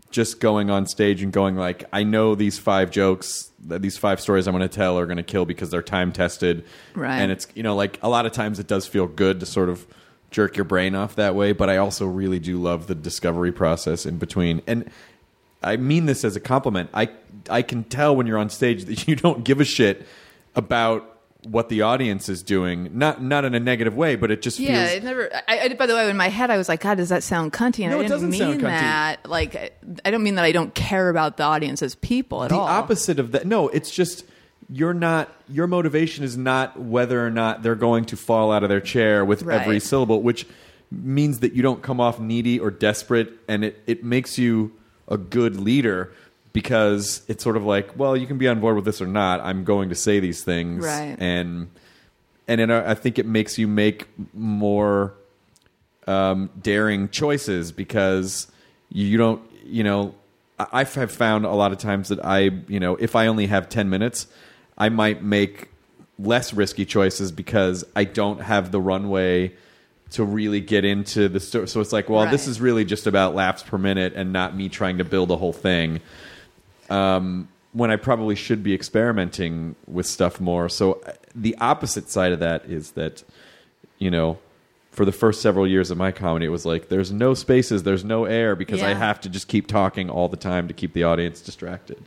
just going on stage and going like, I know these 5 jokes, these 5 stories I'm going to tell are going to kill because they're time tested. Right. And it's, like a lot of times it does feel good to sort of jerk your brain off that way. But I also really do love the discovery process in between. And I mean this as a compliment. I can tell when you're on stage that you don't give a shit about what the audience is doing, not in a negative way, but it just feels... it never... by the way, in my head, I was like, God, does that sound cunty? And No, I it didn't doesn't sound mean cunty. that. Like, I don't mean that I don't care about the audience as people at all. The opposite of that. No, it's just your motivation is not whether or not they're going to fall out of their chair with every syllable, which means that you don't come off needy or desperate, and it makes you a good leader. Because it's sort of like, well, you can be on board with this or not. I'm going to say these things, right? And I think it makes you make more daring choices because you don't. I have found a lot of times that if I only have 10 minutes, I might make less risky choices because I don't have the runway to really get into the story. So it's like, well, this is really just about laps per minute and not me trying to build a whole thing. When I probably should be experimenting with stuff more. So the opposite side of that is that, for the first several years of my comedy, it was like, there's no spaces, there's no air, because I have to just keep talking all the time to keep the audience distracted.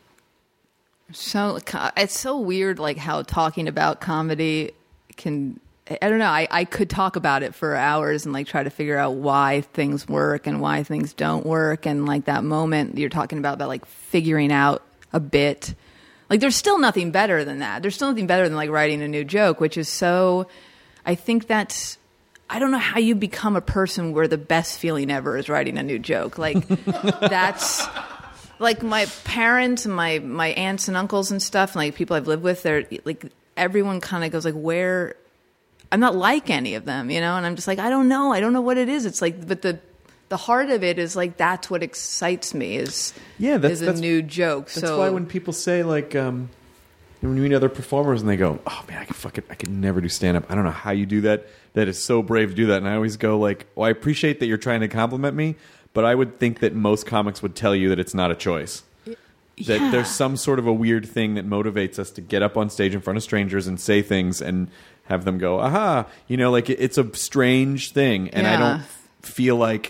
So it's so weird, like how talking about comedy can... I don't know. I could talk about it for hours and like try to figure out why things work and why things don't work. And like that moment you're talking about like figuring out a bit, like there's still nothing better than that. There's still nothing better than like writing a new joke, which is so, I think that's, I don't know how you become a person where the best feeling ever is writing a new joke. Like that's like my parents and my aunts and uncles and stuff, and like people I've lived with, they're like, everyone kind of goes like, where, I'm not like any of them, and I'm just like, I don't know what it is. It's like, but the heart of it is like, that's what excites me is a new joke. That's why when people say like, when you meet other performers and they go, oh man, I could never do stand up. I don't know how you do that. That is so brave to do that. And I always go like, well, I appreciate that you're trying to compliment me, but I would think that most comics would tell you that it's not a choice. That there's some sort of a weird thing that motivates us to get up on stage in front of strangers and say things and have them go, aha, like it's a strange thing. And I don't feel like,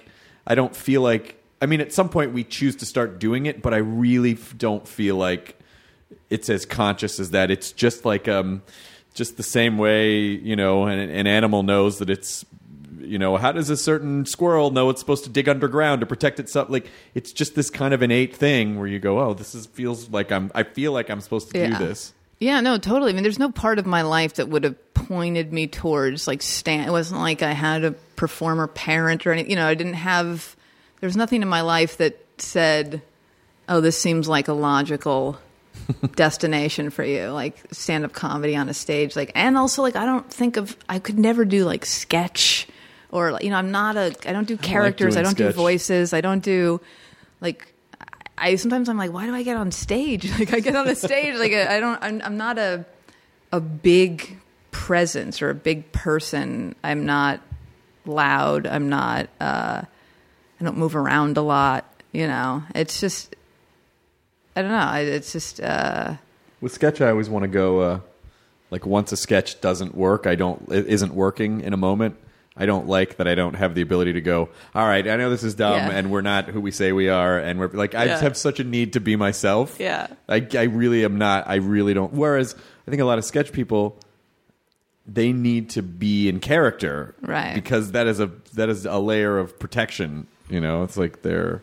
I mean, at some point we choose to start doing it, but I really don't feel like it's as conscious as that. It's just like, just the same way, an animal knows that it's, how does a certain squirrel know it's supposed to dig underground to protect itself? Like, it's just this kind of innate thing where you go, oh, feels like I feel like I'm supposed to do this. Yeah, no, totally. I mean, there's no part of my life that would have pointed me towards like it wasn't like I had a performer parent or anything. I didn't have. There's nothing in my life that said, "Oh, this seems like a logical destination for you." Like stand-up comedy on a stage, like, and also like I could never do like sketch or I don't do characters, I don't do voices, I don't do like. Sometimes I'm like, why do I get on stage? Like I get on a stage, like I'm not a big presence or a big person. I'm not loud. I'm not, I don't move around a lot, it's just, I don't know. It's just, with sketch, I always want to go, like once a sketch doesn't work, it isn't working in a moment. I don't like that I don't have the ability to go, all right, I know this is dumb and we're not who we say we are. And we're like, I just have such a need to be myself. Yeah. I really am not. I really don't. Whereas I think a lot of sketch people, they need to be in character. Right. Because that is a layer of protection. It's like they're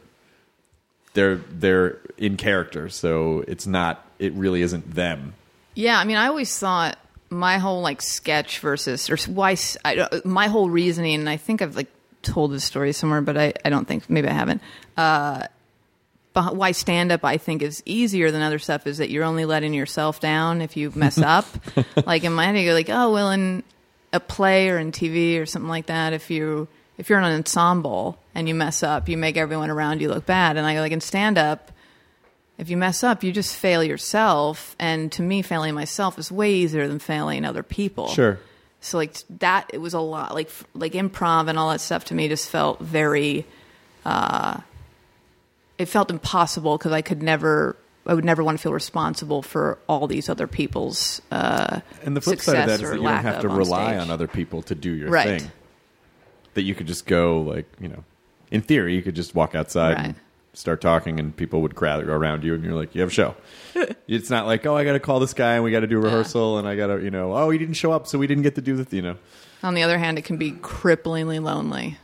in character. So it really isn't them. Yeah. I mean, I always thought, my whole like sketch versus or why my whole reasoning, and I think I've like told this story somewhere, but I don't think, maybe I haven't. But why stand up I think is easier than other stuff is that you're only letting yourself down if you mess up. Like in my head, you go like, oh well, in a play or in TV or something like that, if you're in an ensemble and you mess up, you make everyone around you look bad. And I go like in stand up, if you mess up, you just fail yourself. And to me, failing myself is way easier than failing other people. Sure. So like that, it was a lot like improv and all that stuff to me just felt very, it felt impossible because I would never want to feel responsible for all these other people's and the flip side of that is that you don't have to rely on other people to do your right. thing. That you could just go, like, you know, in theory, you could just walk outside right. and start talking and people would crowd around you and you're like, you have a show. It's not like, oh, I got to call this guy and we got to do a rehearsal and I got to, you know, oh, he didn't show up so we didn't get to do the, you know. On the other hand, it can be cripplingly lonely.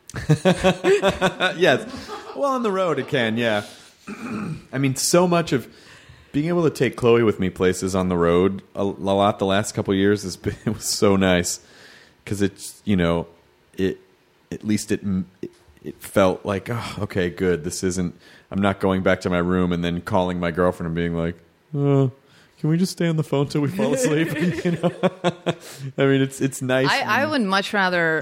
Yes. Well, on the road it can, yeah. I mean, so much of being able to take Chloe with me places on the road a lot the last couple of years it was so nice because it's, you know, at least it felt like, oh, okay, good. This isn't, I'm not going back to my room and then calling my girlfriend and being like, can we just stay on the phone till we fall asleep? You know? I mean, it's nice. I would much rather,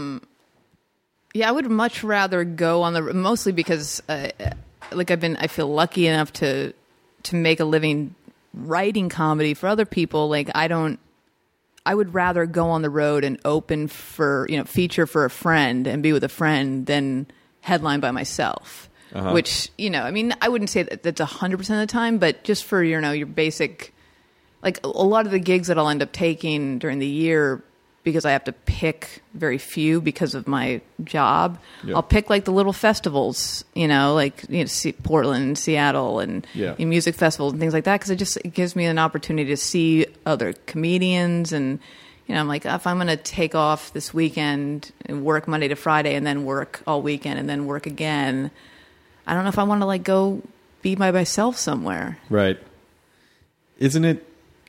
I would much rather go on the, mostly because, like I feel lucky enough to make a living writing comedy for other people. Like I would rather go on the road and open for, you know, feature for a friend and be with a friend than headline by myself. Uh-huh. Which, you know, I mean, I wouldn't say that that's 100% of the time, but just for, you know, your basic, like a lot of the gigs that I'll end up taking during the year, because I have to pick very few because of my job, I'll pick like the little festivals, you know, like, you know, Portland, Seattle, and music festivals and things like that, because it gives me an opportunity to see other comedians. And, you know, I'm like, if I'm going to take off this weekend and work Monday to Friday and then work all weekend and then work again, I don't know if I want to like go be by myself somewhere. Right. Isn't it?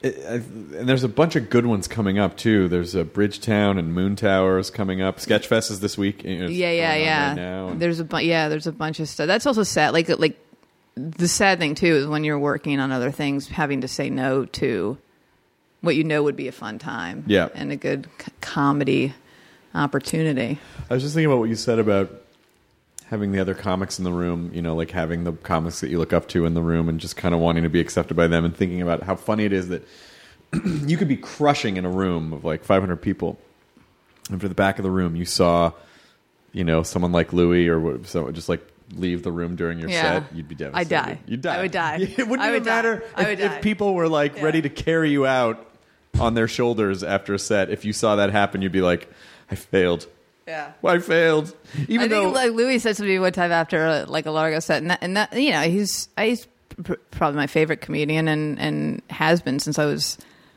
And there's a bunch of good ones coming up too. There's a Bridgetown and Moon Towers coming up. Sketchfest is this week. Yeah. Right now. There's a bunch of stuff. That's also sad. Like the sad thing too is when you're working on other things, having to say no to what you know would be a fun time. Yeah. And a good comedy opportunity. I was just thinking about what you said about having the other comics in the room, you know, like having the comics that you look up to in the room and just kind of wanting to be accepted by them and thinking about how funny it is that you could be crushing in a room of like 500 people. And for the back of the room, you saw, you know, someone like Louis or so just like leave the room during your set. You'd be devastated. I'd die. You'd die. I would die. It wouldn't even matter if people were like ready to carry you out on their shoulders after a set. If you saw that happen, you'd be like, I failed. Yeah, I failed. I think like Louis said to me one time after like a Largo set, and that you know he's probably my favorite comedian and has been since I was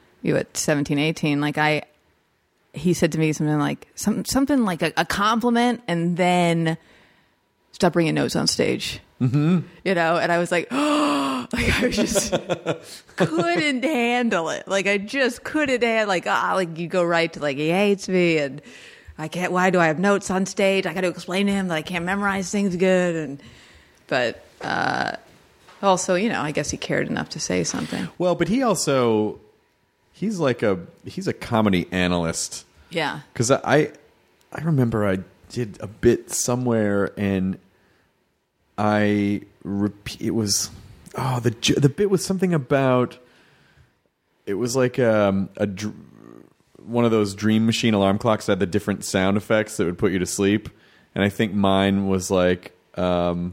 17, 18. Like he said to me something like a compliment, and then stop bringing notes on stage. Mm-hmm. You know, and I was like, oh, like I just couldn't handle it. Like I just couldn't handle like you go right to like he hates me and. I can't. Why do I have notes on stage? I got to explain to him that I can't memorize things good. But also, you know, I guess he cared enough to say something. Well, but he's a comedy analyst. Yeah. Because I remember I did a bit somewhere and the bit was something about it was like one of those Dream Machine alarm clocks that had the different sound effects that would put you to sleep. And I think mine was like, there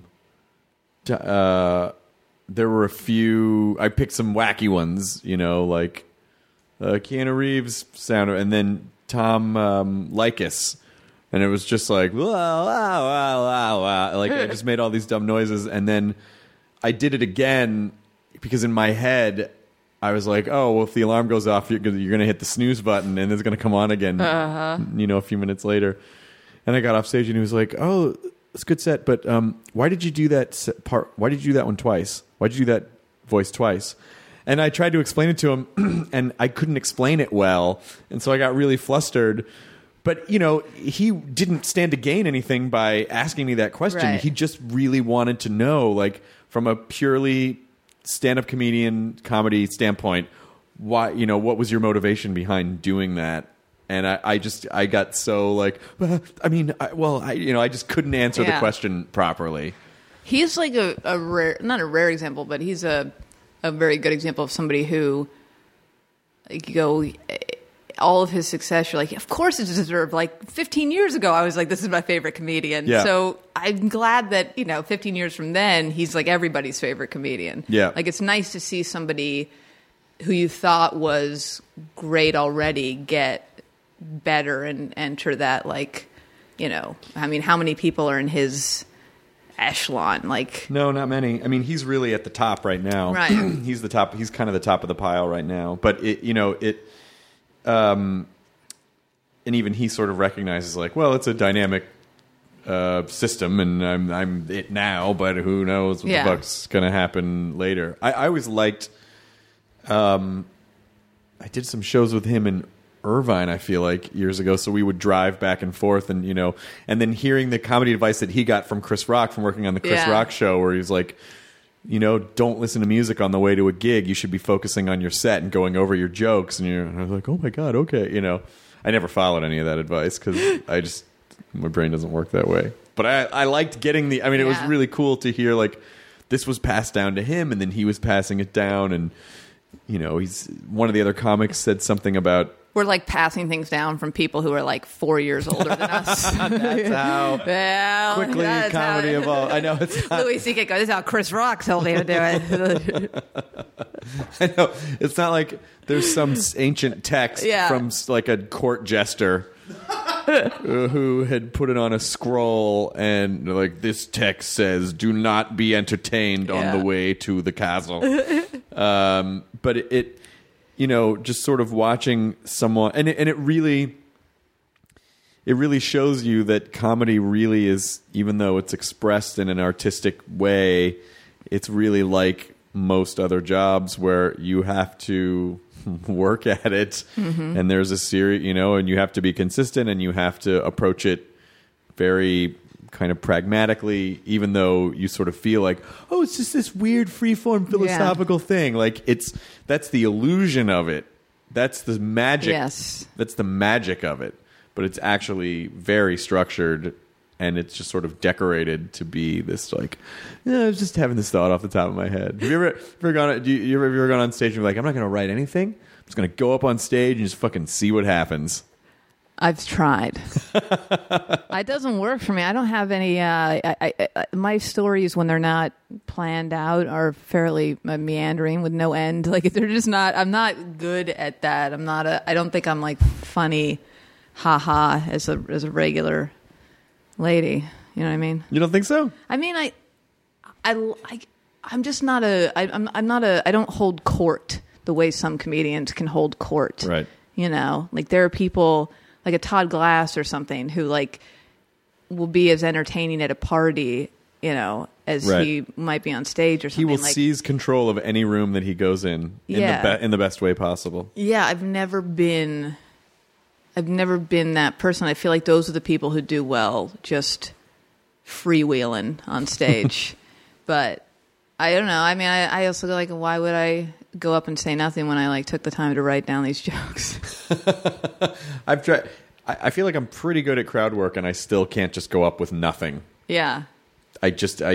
were a few, I picked some wacky ones, you know, like Keanu Reeves sound, and then Tom Likas. And it was just like, wow, wow, wow, wow, wow. Like I just made all these dumb noises. And then I did it again because in my head, I was like, oh, well, if the alarm goes off, you're going to hit the snooze button and it's going to come on again, you know, a few minutes later. And I got off stage and he was like, oh, it's a good set, but why did you do that part? Why did you do that one twice? Why did you do that voice twice? And I tried to explain it to him and I couldn't explain it well. And so I got really flustered. But, you know, he didn't stand to gain anything by asking me that question. Right. He just really wanted to know, like, from a purely stand-up comedian comedy standpoint, why, you know, what was your motivation behind doing that? And I got so like, I just couldn't answer the question properly. He's like a rare, not a rare example, but he's a very good example of somebody who, like, you go, all of his success, you're like, of course it's deserved. Like 15 years ago, I was like, this is my favorite comedian. Yeah. So I'm glad that, 15 years from then, he's like everybody's favorite comedian. Yeah. Like it's nice to see somebody who you thought was great already get better and enter that, like, how many people are in his echelon? Like, no, not many. I mean, he's really at the top right now. Right. He's the top. He's kind of the top of the pile right now. But and even he sort of recognizes, like, well, it's a dynamic system, and I'm it now, but who knows what the fuck's going to happen later. I always liked. I did some shows with him in Irvine, I feel like, years ago. So we would drive back and forth, and and then hearing the comedy advice that he got from Chris Rock from working on the Chris Rock show, where he's like, don't listen to music on the way to a gig. You should be focusing on your set and going over your jokes. And I was like, oh my God, okay. I never followed any of that advice because my brain doesn't work that way. But I liked getting it was really cool to hear, like, this was passed down to him, and then he was passing it down, and he's one of the other comics said something about, we're like passing things down from people who are like 4 years older than us. That's how quickly comedy evolved. I know it's not. Louis C.K. goes, this is how Chris Rock told me to do it. I know. It's not like there's some ancient text from like a court jester who had put it on a scroll, and like, this text says, do not be entertained on the way to the castle. But it just sort of watching someone, and it really shows you that comedy really is, even though it's expressed in an artistic way, it's really like most other jobs where you have to work at it, and there's a series, and you have to be consistent, and you have to approach it very kind of pragmatically, even though you sort of feel like, oh, it's just this weird freeform philosophical thing. Like, that's the illusion of it. That's the magic. Yes. That's the magic of it. But it's actually very structured, and it's just sort of decorated to be this, like, I was just having this thought off the top of my head. Have you ever gone on stage and you're like, I'm not going to write anything. I'm just going to go up on stage and just fucking see what happens. I've tried. It doesn't work for me. I don't have any. My stories, when they're not planned out, are fairly meandering with no end. Like, they're just not. I'm not good at that. I don't think I'm like funny, haha, as a regular lady. You know what I mean? You don't think so? I mean, I'm just not a. I'm not a. I don't hold court the way some comedians can hold court. Right. Like, there are people like a Todd Glass or something who, like, will be as entertaining at a party, as he might be on stage or something. He will seize control of any room that he goes in the best way possible. Yeah, I've never been that person. I feel like those are the people who do well just freewheeling on stage. But I don't know. I mean, I also go, like, why would I go up and say nothing when I, like, took the time to write down these jokes? I've tried. I feel like I'm pretty good at crowd work, and I still can't just go up with nothing. Yeah. I've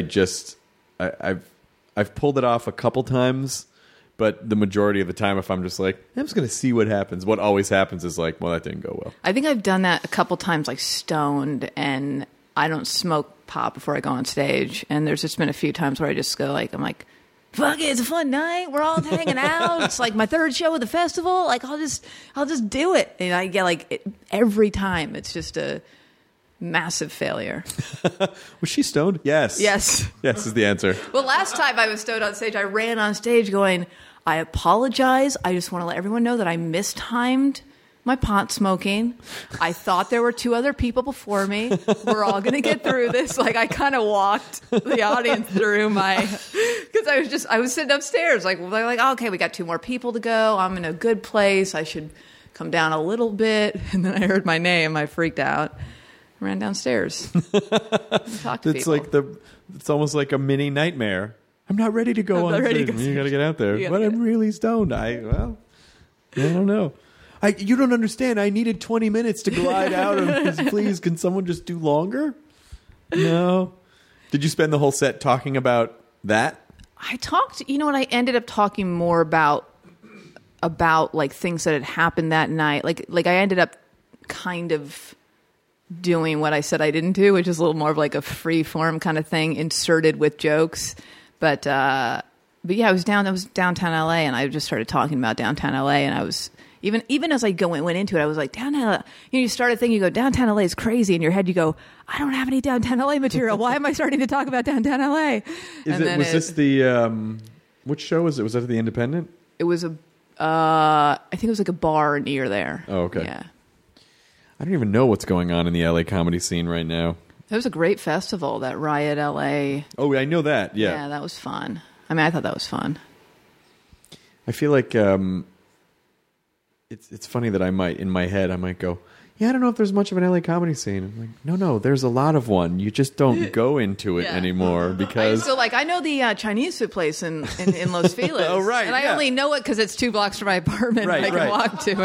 pulled it off a couple times, but the majority of the time, if I'm just like, I'm just going to see what happens, what always happens is like, well, that didn't go well. I think I've done that a couple times, like, stoned, and I don't smoke pot before I go on stage. And there's just been a few times where I just go, like, I'm like, fuck it, it's a fun night. We're all hanging out. It's like my third show at the festival. Like, I'll just do it. And I get, like, every time it's just a massive failure. Was she stoned? Yes. Yes. Yes is the answer. Well, last time I was stoned on stage, I ran on stage going, I apologize. I just want to let everyone know that I mistimed my pot smoking. I thought there were two other people before me. We're all going to get through this. Like, I kind of walked the audience through because I was sitting upstairs. Like, they're like, oh, okay, we got two more people to go. I'm in a good place. I should come down a little bit. And then I heard my name. I freaked out. Ran downstairs. Talked to people. It's almost like a mini nightmare. I'm not ready to go on stage. You got to get out there. But I'm really stoned. I don't know. You don't understand. I needed 20 minutes to glide out of this. Please, can someone just do longer? No. Did you spend the whole set talking about that? I ended up talking more about about like things that had happened that night. Like I ended up kind of doing what I said I didn't do, which is a little more of like a free form kind of thing inserted with jokes. But yeah, I was downtown LA, and I just started talking about downtown LA, and I was even as I went into it, I was like, downtown LA. You start a thing, you go, downtown LA is crazy. In your head, you go, I don't have any downtown LA material. Why am I starting to talk about downtown LA? This the which show was it? Was that at the Independent? It was I think it was like a bar near there. Oh, okay. Yeah. I don't even know what's going on in the LA comedy scene right now. It was a great festival, that Riot LA. Oh, I know that. Yeah. Yeah, that was fun. I mean, I thought that was fun. I feel like it's funny that in my head, I might go, yeah, I don't know if there's much of an LA comedy scene. I'm like, no, there's a lot of one. You just don't go into it anymore because... So, I know the Chinese food place in Los Feliz. Oh, right. And I only know it because it's 2 blocks from my apartment. Right, and I can walk to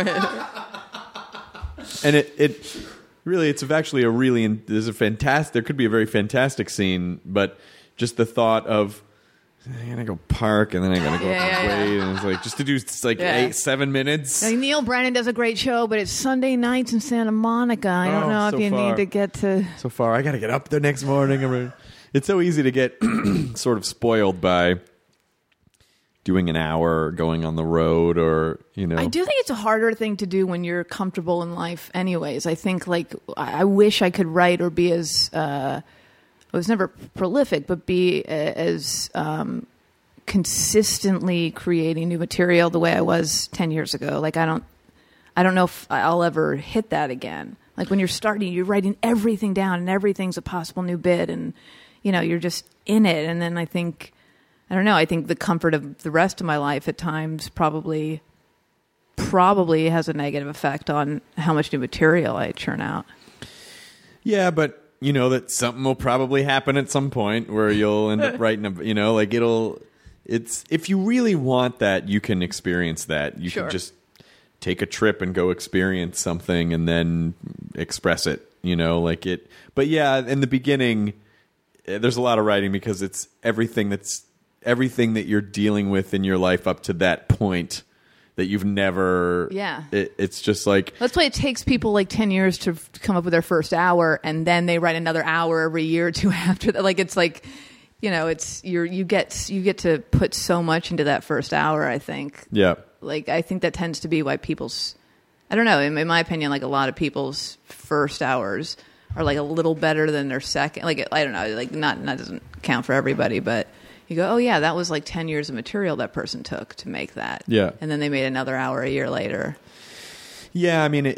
it. And it really, it's actually there could be a very fantastic scene, but just the thought of, I gotta go park, and then I gotta go wait, and it's like just to do 7 minutes. Like, Neil Brennan does a great show, but it's Sunday nights in Santa Monica. I don't know if you need to get to so far. I gotta get up the next morning. It's so easy to get sort of spoiled by doing an hour or going on the road, or I do think it's a harder thing to do when you're comfortable in life. Anyways, I think I wish I could write or be as. I was never prolific, but be as consistently creating new material the way I was 10 years ago. Like, I don't know if I'll ever hit that again. Like, when you're starting, you're writing everything down, and everything's a possible new bit, and you're just in it. And then I think the comfort of the rest of my life at times probably has a negative effect on how much new material I churn out. Yeah, but that something will probably happen at some point where you'll end up writing if you really want that, you can experience that. You can just take a trip and go experience something and then express it, But yeah, in the beginning, there's a lot of writing because it's everything that you're dealing with in your life up to that point that you've never... Yeah. It's just like... Let's play it takes people 10 years to come up with their first hour, and then they write another hour every year or two after that. It's like, it's you get to put so much into that first hour, I think. Yeah. I think that tends to be why people's... I don't know, in my opinion, a lot of people's first hours are a little better than their second. I don't know, not doesn't count for everybody, but... You go, oh yeah, that was 10 years of material that person took to make that. Yeah. And then they made another hour a year later. Yeah, I mean,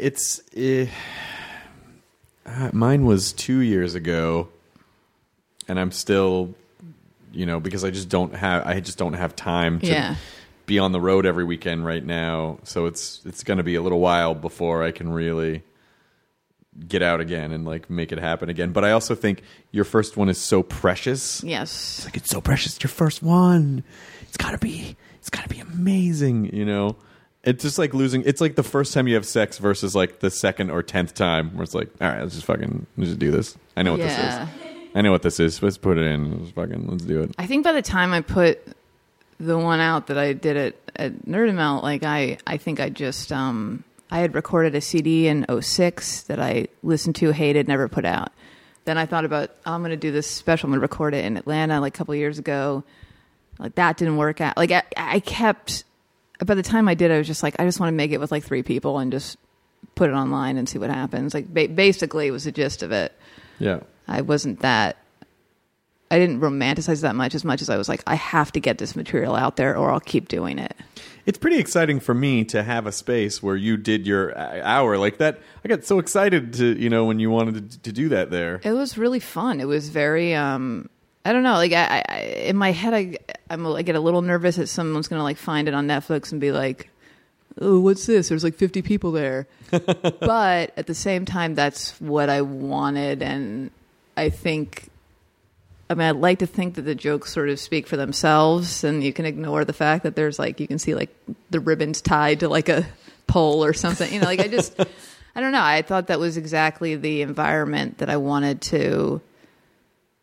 mine was 2 years ago, and I'm still, because I just don't have time to be on the road every weekend right now. So it's going to be a little while before I can really get out again and make it happen again. But I also think your first one is so precious. Yes. It's so precious. It's your first one. It's gotta be amazing, It's just like losing. It's like the first time you have sex versus the second or 10th time where it's all right, let's just do this. I know what this is. I know what this is. Let's put it in. Let's do it. I think by the time I put the one out that I did at Nerdamount, I think I just, I had recorded a CD in 2006 that I listened to, hated, never put out. Then I thought about, I'm going to do this special. I'm going to record it in Atlanta a couple of years ago. That didn't work out. I kept, by the time I did, I was just I just want to make it with 3 people and just put it online and see what happens. Basically, it was the gist of it. Yeah. I didn't romanticize that much as I was I have to get this material out there or I'll keep doing it. It's pretty exciting for me to have a space where you did your hour like that. I got so excited to, when you wanted to do that there. It was really fun. It was very, I don't know, I in my head, I get a little nervous that someone's going to find it on Netflix and be like, oh, what's this? There's 50 people there. But at the same time, that's what I wanted. And I think... I'd like to think that the jokes sort of speak for themselves, and you can ignore the fact that there's you can see the ribbons tied to a pole or something. I don't know. I thought that was exactly the environment that I wanted to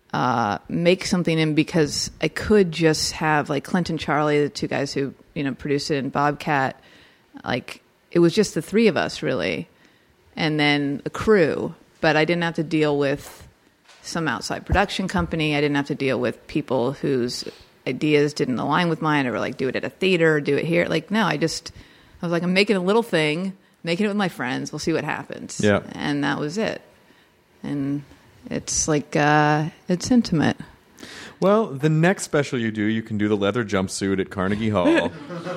make something in, because I could just have like Clint and Charlie, the two guys who, produced it, and Bobcat. Like, it was just the three of us, really. And then a crew. But I didn't have to deal with some outside production company. I didn't have to deal with people whose ideas didn't align with mine, or like do it at a theater, do it here. Like, no, I was like, I'm making a little thing, making it with my friends. We'll see what happens. Yeah. And that was it. And it's like, it's intimate. Well, the next special you do, you can do the leather jumpsuit at Carnegie Hall.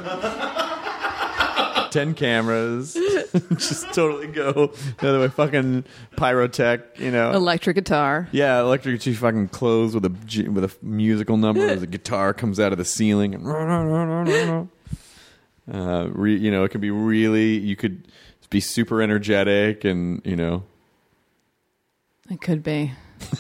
10 cameras. Just totally go the other way. Fucking pyrotech, Electric guitar. Yeah, electric. She fucking clothes with a musical number as a guitar comes out of the ceiling. And it could be really. You could be super energetic, and It could be.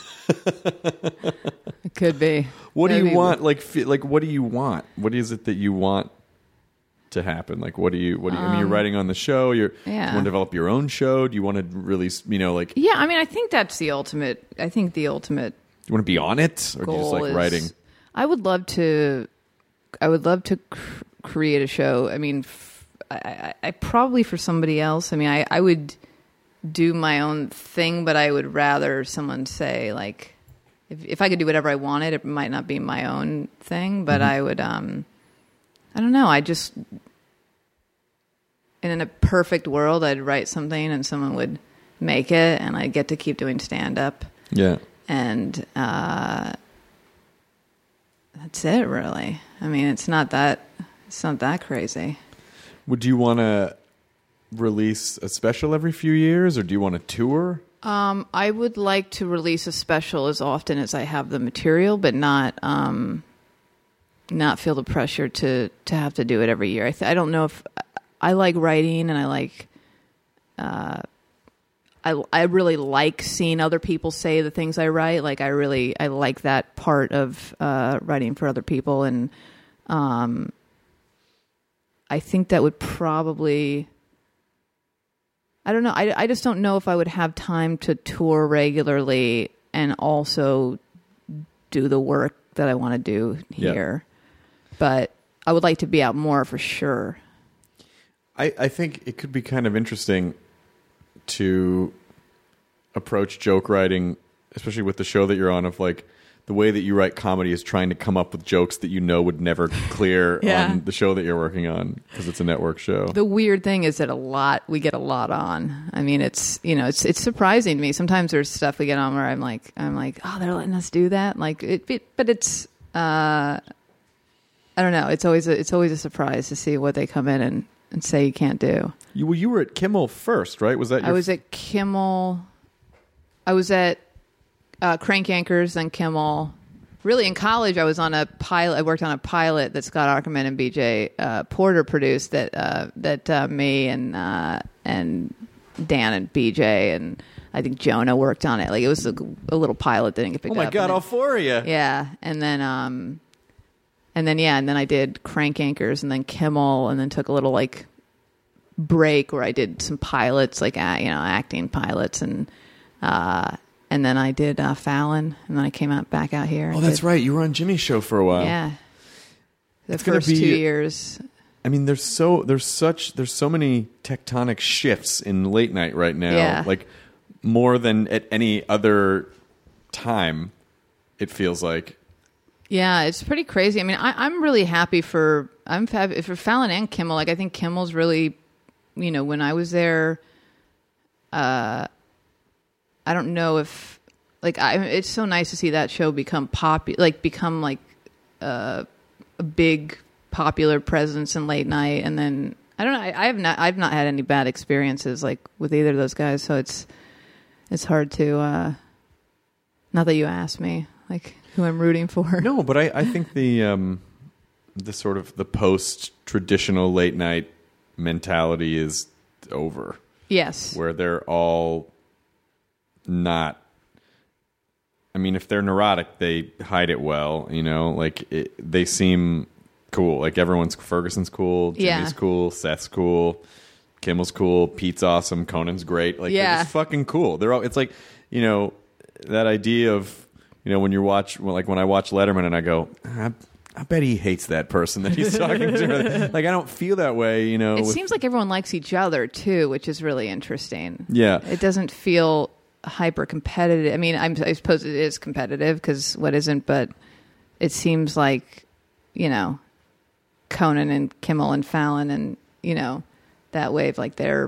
It could be. What do you want? Like, what do you want? What is it that you want to happen? Like, what do you? I mean, you're writing on the show. Do you want to develop your own show? Do you want to release? Like. Yeah, I mean, I think that's the ultimate. I think the ultimate. Do you want to be on it, or do you just like writing? I would love to. Create a show. I mean, I probably for somebody else. I mean, I would do my own thing, but I would rather someone say, like, if I could do whatever I wanted, it might not be my own thing, but I would, I don't know. In a perfect world, I'd write something and someone would make it, and I'd get to keep doing stand-up. Yeah. And that's it, really. I mean, it's not that crazy. Would you want to release a special every few years, or do you want to tour? I would like to release a special as often as I have the material, but not feel the pressure to have to do it every year. I don't know if I like writing, and I like I really like seeing other people say the things I write. Like, I like that part of writing for other people, and I think that would probably, I don't know. I just don't know if I would have time to tour regularly and also do the work that I want to do here. Yeah. But I would like to be out more for sure. I think it could be kind of interesting to approach joke writing, especially with the show that you're on, of like the way that you write comedy is trying to come up with jokes that would never clear on the show that you're working on, because it's a network show. The weird thing is that we get a lot on. I mean, it's surprising to me. Sometimes there's stuff we get on where I'm like, oh, they're letting us do that. Like but it's I don't know. It's always a surprise to see what they come in and say you can't do. You were at Kimmel first, right? Was that? I was at Kimmel. I was at Crank Yankers, then Kimmel. Really, in college, I was on a pilot. I worked on a pilot that Scott Aukerman and BJ Porter produced. That me and Dan and BJ and I think Jonah worked on it. Like, it was a little pilot that didn't get picked up. Oh my God, all four of you! Yeah, and then I did Crank Yankers and then Kimmel, and then took a little like break where I did some pilots, like acting pilots, and then I did Fallon, and then I came back out here. Oh, that's right. You were on Jimmy's show for a while. Yeah, the first 2 years. I mean, there's so many tectonic shifts in late night right now. Yeah. Like, more than at any other time, it feels like. Yeah, it's pretty crazy. I mean, I'm really happy for Fallon and Kimmel. Like, I think Kimmel's really, when I was there, I don't know if, like, it's so nice to see that show become a big popular presence in late night. And then I don't know, I've not had any bad experiences like with either of those guys. So it's hard to, not that you asked me, like, who I'm rooting for. No, but I think the sort of the post-traditional late night mentality is over. Yes. Where they're all not... I mean, if they're neurotic, they hide it well, Like, they seem cool. Like, Ferguson's cool, Jimmy's cool, Seth's cool, Kimmel's cool, Pete's awesome, Conan's great. Like, they're just fucking cool. They're all... It's like, that idea of when you watch, like when I watch Letterman and I go, I bet he hates that person that he's talking to. Like, I don't feel that way, It seems like everyone likes each other, too, which is really interesting. Yeah. It doesn't feel hyper-competitive. I mean, I suppose it is competitive, because what isn't, but it seems like, Conan and Kimmel and Fallon and, that wave, like they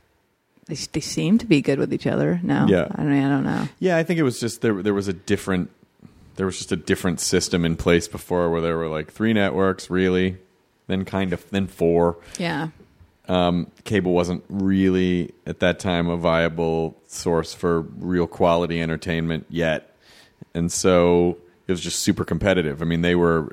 seem to be good with each other now. Yeah. I don't know. Yeah, I think it was just, there was just a different system in place before where there were like 3 networks, really, then 4. Yeah. Cable wasn't really, at that time, a viable source for real quality entertainment yet. And so it was just super competitive. I mean, they were,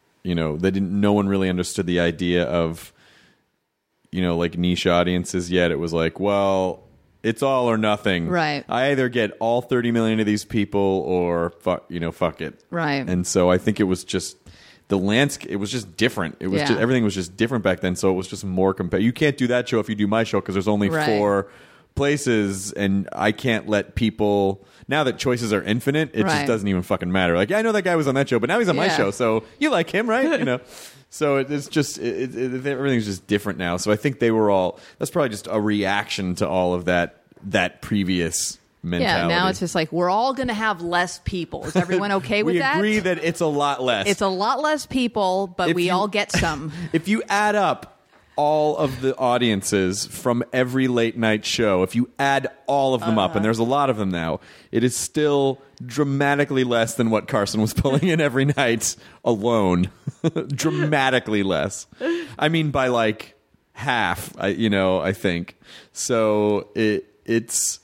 no one really understood the idea of, like niche audiences yet. It was like, well, it's all or nothing. Right. I either get all 30 million of these people or fuck it. Right. And so I think it was just the landscape. It was just different. It was just, everything was just different back then. So it was just more competitive. You can't do that show if you do my show because there's only 4 places, and I can't let people. Now that choices are infinite, it just doesn't even fucking matter. Like, yeah, I know that guy was on that show, but now he's on my show, so you like him, right? So it's just everything's just different now. So I think they were all. That's probably just a reaction to all of that previous mentality. Yeah, now it's just like, we're all going to have less people. Is everyone okay with that? We agree that it's a lot less. It's a lot less people, but we all get some. If you add up all of the audiences from every late night show, if you add all of them up, and there's a lot of them now, it is still dramatically less than what Carson was pulling in every night alone. Dramatically less. I mean, by like half, I think. So it's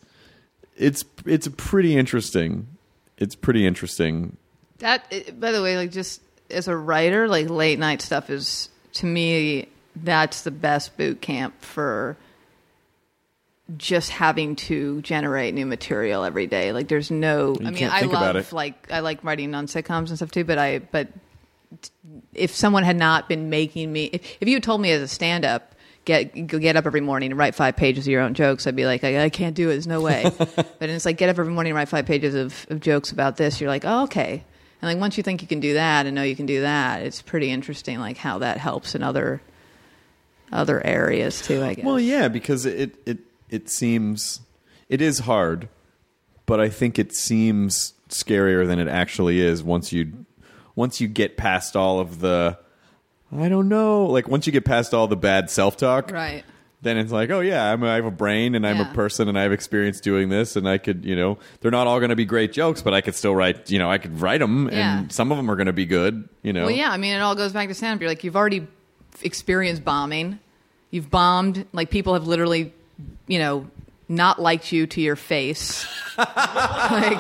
pretty interesting. It's pretty interesting. That, by the way, like, just as a writer, like, late night stuff is, to me, that's the best boot camp for just having to generate new material every day. Like, there's no. I love, like, I like writing on sitcoms and stuff too. But if someone had not been making me, if you had told me as a stand-up, get up every morning and write 5 pages of your own jokes, I'd be like, I can't do it. There's no way. But it's like, get up every morning and write 5 pages of jokes about this. You're like, oh, okay. And like, once you think you can do that and know you can do that, it's pretty interesting, like, how that helps in other areas too, I guess. Well, yeah, because it seems, it is hard, but I think it seems scarier than it actually is once you get past all of the, I don't know, like, once you get past all the bad self-talk, right? Then it's like, oh yeah, I have a brain and I'm a person and I have experience doing this, and I could, they're not all going to be great jokes, but I could still write, I could write them, and some of them are going to be good, Well, yeah, I mean, it all goes back to stand-up. You're like, you've already experienced bombing. You've bombed, like, people have literally, not liked you to your face. Like,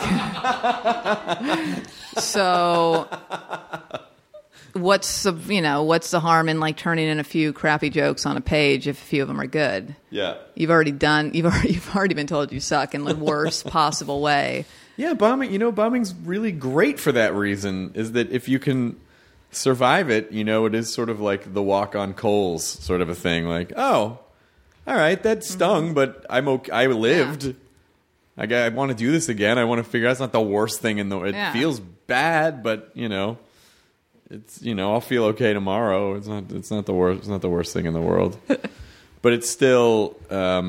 so what's the harm in, like, turning in a few crappy jokes on a page if a few of them are good? Yeah. You've already been told you suck in the worst possible way. Yeah, bombing's really great for that reason, is that if you can survive it, it is sort of like the walk on coals sort of a thing. Like, oh, all right, that stung, but I'm okay. I lived. Yeah. I want to do this again. I want to figure out, it's not the worst thing in the world. It feels bad, but it's I'll feel okay tomorrow. It's not the worst. It's not the worst thing in the world. But it's still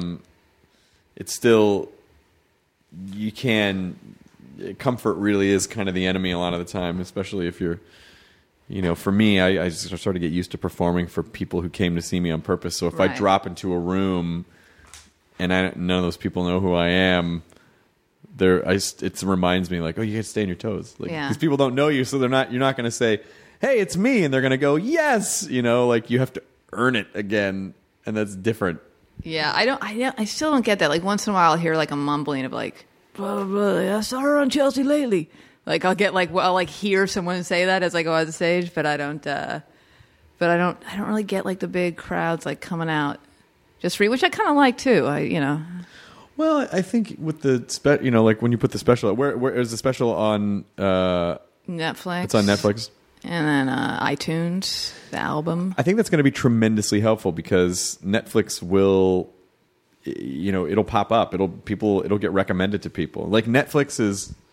you can. Comfort really is kind of the enemy a lot of the time, especially if you're. For me, I just started to get used to performing for people who came to see me on purpose. So if I drop into a room and none of those people know who I am, it reminds me, like, oh, you got to stay on your toes. Like, these people don't know you, so you're not going to say, hey, it's me, and they're going to go, yes. Like, you have to earn it again, and that's different. Yeah, I still don't get that. Like, once in a while, I'll hear, like, a mumbling of, like, blah, blah, blah, I saw her on Chelsea lately. Like, I'll hear someone say that as I go on stage, but I don't really get, like, the big crowds, like, coming out just free, which I kind of like too. Well, I think with the like, when you put the special, where is the special on Netflix? It's on Netflix, and then iTunes, the album. I think that's going to be tremendously helpful because Netflix will, it'll pop up. It'll get recommended to people. Like, Netflix is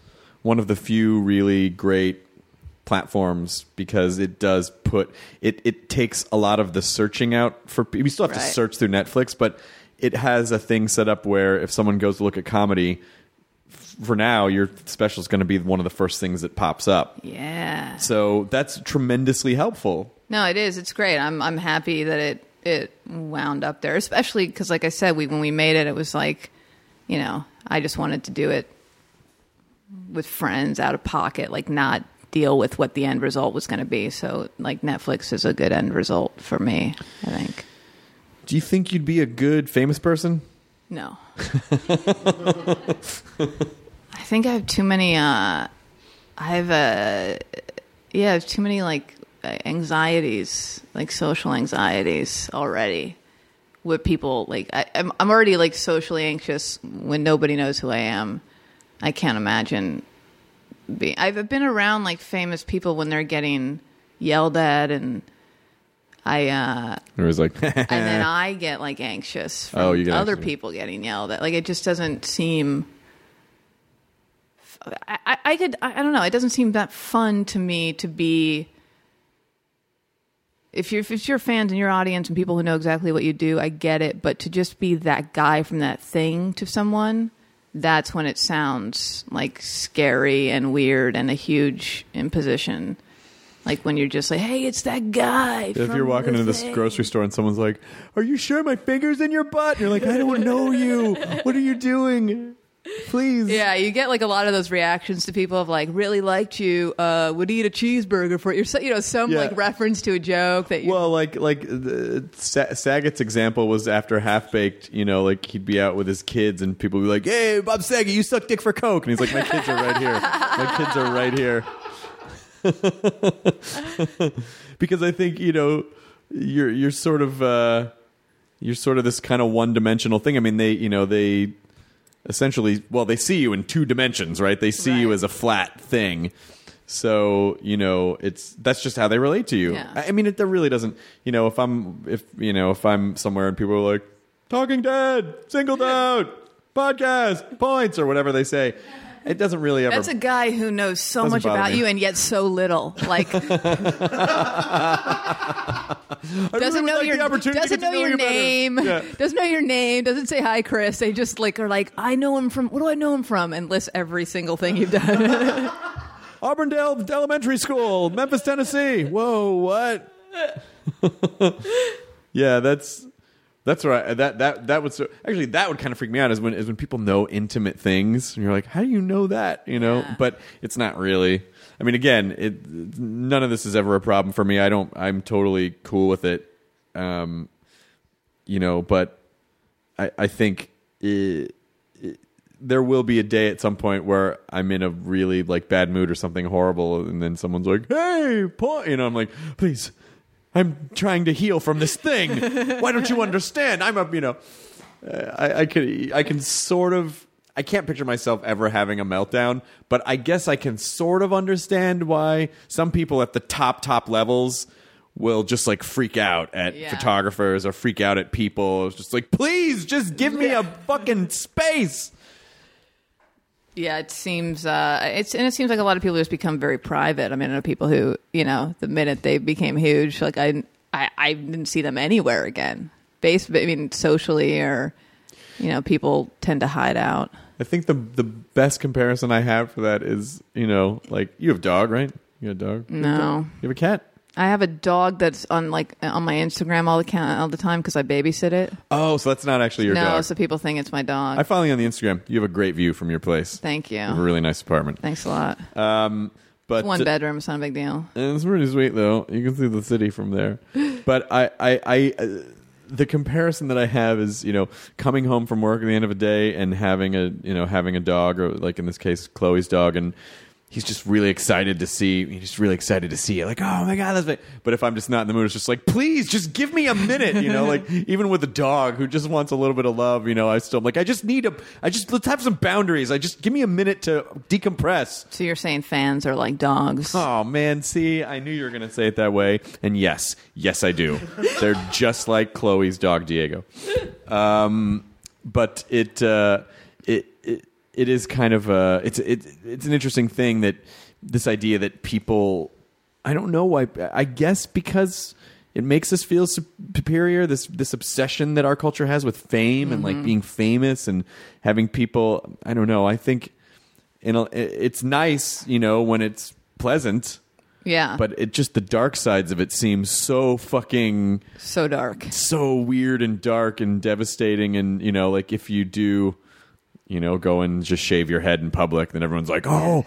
one of the few really great platforms because it does it takes a lot of the searching out for. We still have to search through Netflix, but it has a thing set up where if someone goes to look at comedy, for now, your special is going to be one of the first things that pops up. Yeah. So that's tremendously helpful. No, it is. It's great. I'm happy that it wound up there, especially because, like I said, when we made it, it was like, you know, I just wanted to do it with friends out of pocket, like not deal with what the end result was going to be. So, like, Netflix is a good end result for me, I think. Do you think you'd be a good famous person? No. I think I have too many. I have too many like anxieties, like social anxieties already. With people like I'm already like socially anxious when nobody knows who I am. I can't imagine being. I've been around like famous people when they're getting yelled at, and it was like, and then I get like anxious from other people getting yelled at. Like it just doesn't seem. I don't know. It doesn't seem that fun to me to be. If it's your fans and your audience and people who know exactly what you do, I get it. But to just be that guy from that thing to someone, that's when it sounds like scary and weird and a huge imposition. Like when you're just like, hey, it's that guy. If you're walking into this grocery store and someone's like, are you sure my finger's in your butt? And you're like, I don't know you. What are you doing? Please. Yeah, you get like a lot of those reactions to people of like, really liked you, would eat a cheeseburger for you. You know, some like reference to a joke that you. Well, like Saget's example was after Half Baked, you know, like he'd be out with his kids and people would be like, hey, Bob Saget, you suck dick for Coke. And he's like, my kids are right here. My kids are right here. Because I think, you know, you're sort of this kind of one-dimensional thing. I mean, they essentially, well, they see you in two dimensions, right? They see you as a flat thing. So, you know, that's just how they relate to you. Yeah. I mean, it really doesn't, you know, if I'm somewhere and people are like, Talking Dead, singled out, podcast, points, or whatever they say, it doesn't really ever. That's a guy who knows so much about you and yet so little. Like, doesn't know your name. Yeah. Doesn't know your name. Doesn't say hi, Chris. They just like are like, I know him from. What do I know him from? And list every single thing you've done. Auburndale Elementary School, Memphis, Tennessee. Whoa, what? Yeah, that's right. That would actually that would kind of freak me out is when people know intimate things and you're like, how do you know that? You know, but it's not really. I mean, again, none of this is ever a problem for me. I'm totally cool with it. You know, but I think there will be a day at some point where I'm in a really like bad mood or something horrible, and then someone's like, "Hey, Paul," you know, I'm like, "Please, I'm trying to heal from this thing. Why don't you understand?" I can sort of. I can't picture myself ever having a meltdown, but I guess I can sort of understand why some people at the top levels will just like freak out at photographers or freak out at people. It's just like, please, just give me a fucking space. Yeah, it seems it seems like a lot of people just become very private. I mean, I know people who, you know, the minute they became huge, like I didn't see them anywhere again. Socially, or you know, people tend to hide out. I think the best comparison I have for that is, you know, like you have a dog, right? You have a dog? No. You have a cat? I have a dog that's on my Instagram all the time because I babysit it. Oh, so that's not actually your dog. No, so people think it's my dog. I follow you on the Instagram. You have a great view from your place. Thank you. You have a really nice apartment. Than's a lot. But it's one bedroom. It's not a big deal. And it's pretty sweet, though. You can see the city from there. But the comparison that I have is, you know, coming home from work at the end of a day and having a dog, or like in this case, Chloe's dog, and he's just really excited to see it. Like, oh my God, that's right. But if I'm just not in the mood, it's just like, please, just give me a minute, you know, like even with a dog who just wants a little bit of love, you know, let's have some boundaries. Give me a minute to decompress. So you're saying fans are like dogs. Oh man, see, I knew you were going to say it that way. And yes, I do. They're just like Chloe's dog, Diego. But it is kind of it's an interesting thing that this idea that people, I don't know why, I guess because it makes us feel superior, this obsession that our culture has with fame and like being famous and having people, I don't know, I think it's nice, when it's pleasant. Yeah. But it just, the dark sides of it seem so fucking... So dark. So weird and dark and devastating. And, like if you do, go and just shave your head in public, then everyone's like, oh,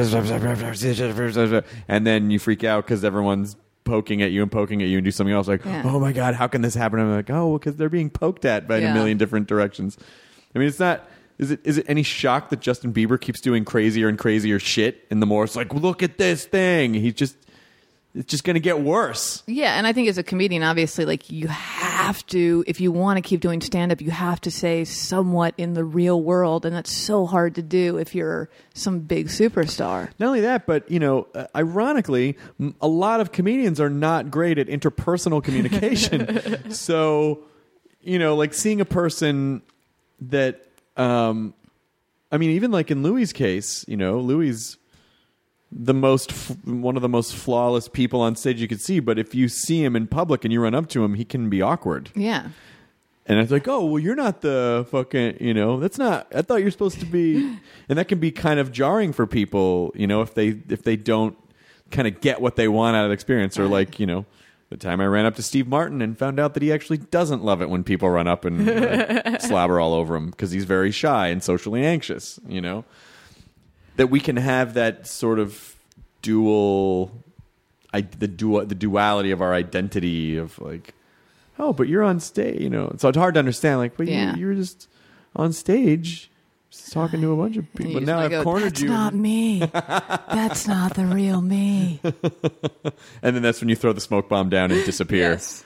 and then you freak out because everyone's poking at you and do something else. Like, oh my God, how can this happen? I'm like, oh, because they're being poked at by a million different directions. I mean, it's not... Is it any shock that Justin Bieber keeps doing crazier and crazier shit? And the more it's like, look at this thing. It's just going to get worse. Yeah, and I think as a comedian, obviously, like you have to, if you want to keep doing stand-up, you have to say somewhat in the real world, and that's so hard to do if you're some big superstar. Not only that, but, ironically, a lot of comedians are not great at interpersonal communication. So, like seeing a person that... I mean, even like in Louis' case, Louis one of the most flawless people on stage you could see. But if you see him in public and you run up to him, he can be awkward. Yeah. And it's like, oh, well, you're not the fucking, that's not, I thought you're supposed to be, and that can be kind of jarring for people, if they don't kind of get what they want out of the experience, or like, the time I ran up to Steve Martin and found out that he actually doesn't love it when people run up and slobber all over him because he's very shy and socially anxious, That we can have that sort of the duality of our identity of like, oh, but you're on stage, So it's hard to understand, like, but you were just on stage just talking to a bunch of people. But now I've cornered you. That's not me. That's not the real me. And then that's when you throw the smoke bomb down and disappear. Yes.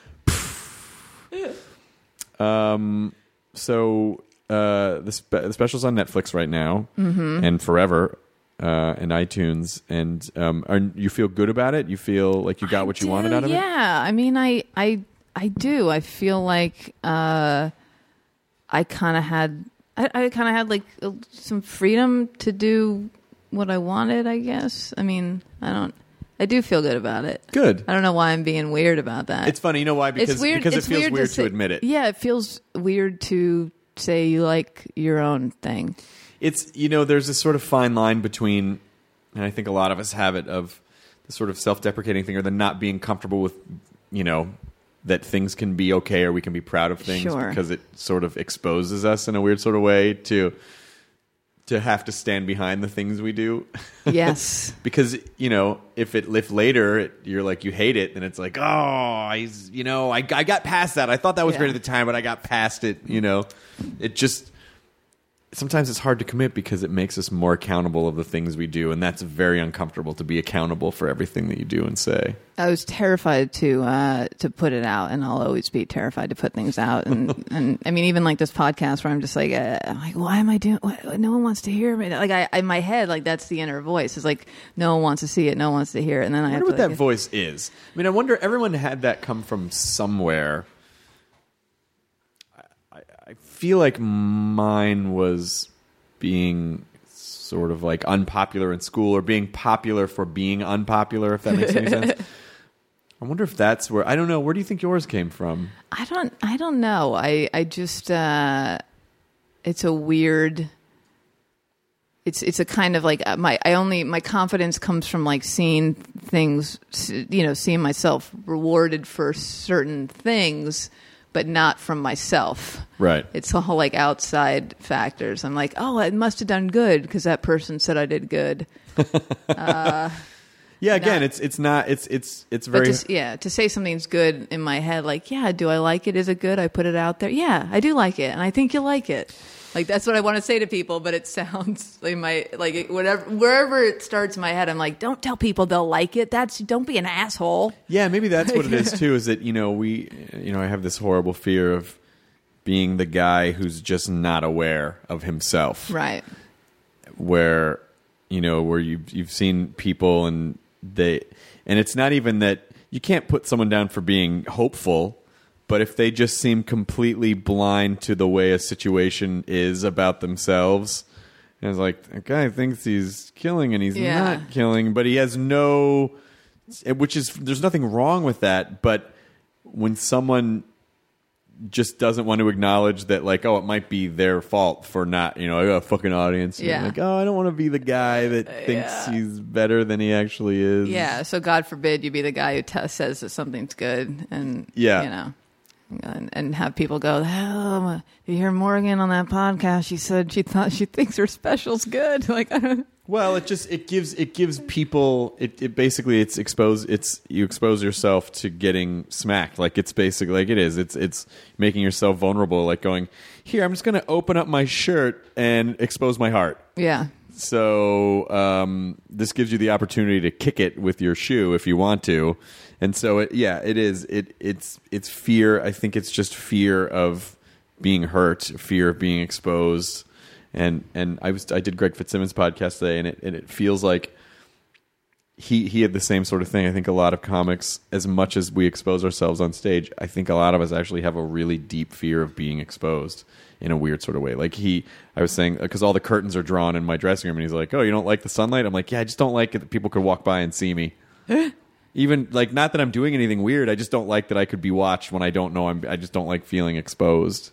So the special's on Netflix right now and forever in iTunes. And you feel good about it? You feel like you got what you wanted out of it? Yeah. I mean, I do. I feel like I kind of had like some freedom to do what I wanted, I guess. I mean, I do feel good about it. Good. I don't know why I'm being weird about that. It's funny, you know why? Because it feels weird to admit it. Yeah, it feels weird to say you like your own thing. It's, there's this sort of fine line between, and I think a lot of us have it, of the sort of self-deprecating thing or the not being comfortable with, that things can be okay or we can be proud of things because it sort of exposes us in a weird sort of way to have to stand behind the things we do. Yes. Because, if later you're like, you hate it, then it's like, oh, I got past that. I thought that was great at the time, but I got past it, It just... Sometimes it's hard to commit because it makes us more accountable of the things we do, and that's very uncomfortable to be accountable for everything that you do and say. I was terrified to put it out, and I'll always be terrified to put things out. And I mean, even like this podcast where I'm just like, why am I doing? No one wants to hear me. Like in my head, like that's the inner voice. It's like no one wants to see it, no one wants to hear it, and then I wonder what that voice is. I mean, I wonder. Everyone had that come from somewhere. I feel like mine was being sort of like unpopular in school or being popular for being unpopular, if that makes any sense. I wonder if that's where, I don't know, where do you think yours came from? I don't know. I just, it's a weird, it's a kind of like my confidence comes from like seeing things, seeing myself rewarded for certain things, but not from myself. Right. It's all like outside factors. I'm like, oh, I must have done good because that person said I did good. Yeah. Again, it's very. To say something's good in my head, like, yeah, do I like it? Is it good? I put it out there. Yeah, I do like it, and I think you'll like it. Like that's what I want to say to people, but it sounds like wherever it starts in my head, I'm like, don't tell people they'll like it. Don't be an asshole. Yeah, maybe that's what it is too. Is that I have this horrible fear of being the guy who's just not aware of himself, right? Where you've seen people and it's not even that you can't put someone down for being hopeful. But if they just seem completely blind to the way a situation is about themselves And it's like, a guy thinks he's killing and he's not killing, but he has no... there's nothing wrong with that, but when someone just doesn't want to acknowledge that, like, it might be their fault for not, I got a fucking audience. Yeah. Like, I don't want to be the guy that thinks he's better than he actually is. Yeah, so God forbid you be the guy who says that something's good and, and have people go, oh, you hear Morgan on that podcast, she said she thinks her special's good. Like, I don't... Well, it gives people you expose yourself to getting smacked. Like, it's basically like it's making yourself vulnerable, like going, here, I'm just going to open up my shirt and expose my heart. Yeah. So this gives you the opportunity to kick it with your shoe if you want to. And so it's fear. I think it's just fear of being hurt, fear of being exposed. And I did Greg Fitzsimmons' podcast today, and it feels like he had the same sort of thing. I think a lot of comics, as much as we expose ourselves on stage, I think a lot of us actually have a really deep fear of being exposed in a weird sort of way. Like I was saying, because all the curtains are drawn in my dressing room, and he's like, "Oh, you don't like the sunlight?" I'm like, "Yeah, I just don't like it that people could walk by and see me." Even like, not that I'm doing anything weird, I just don't like that I could be watched when I don't know I just don't like feeling exposed.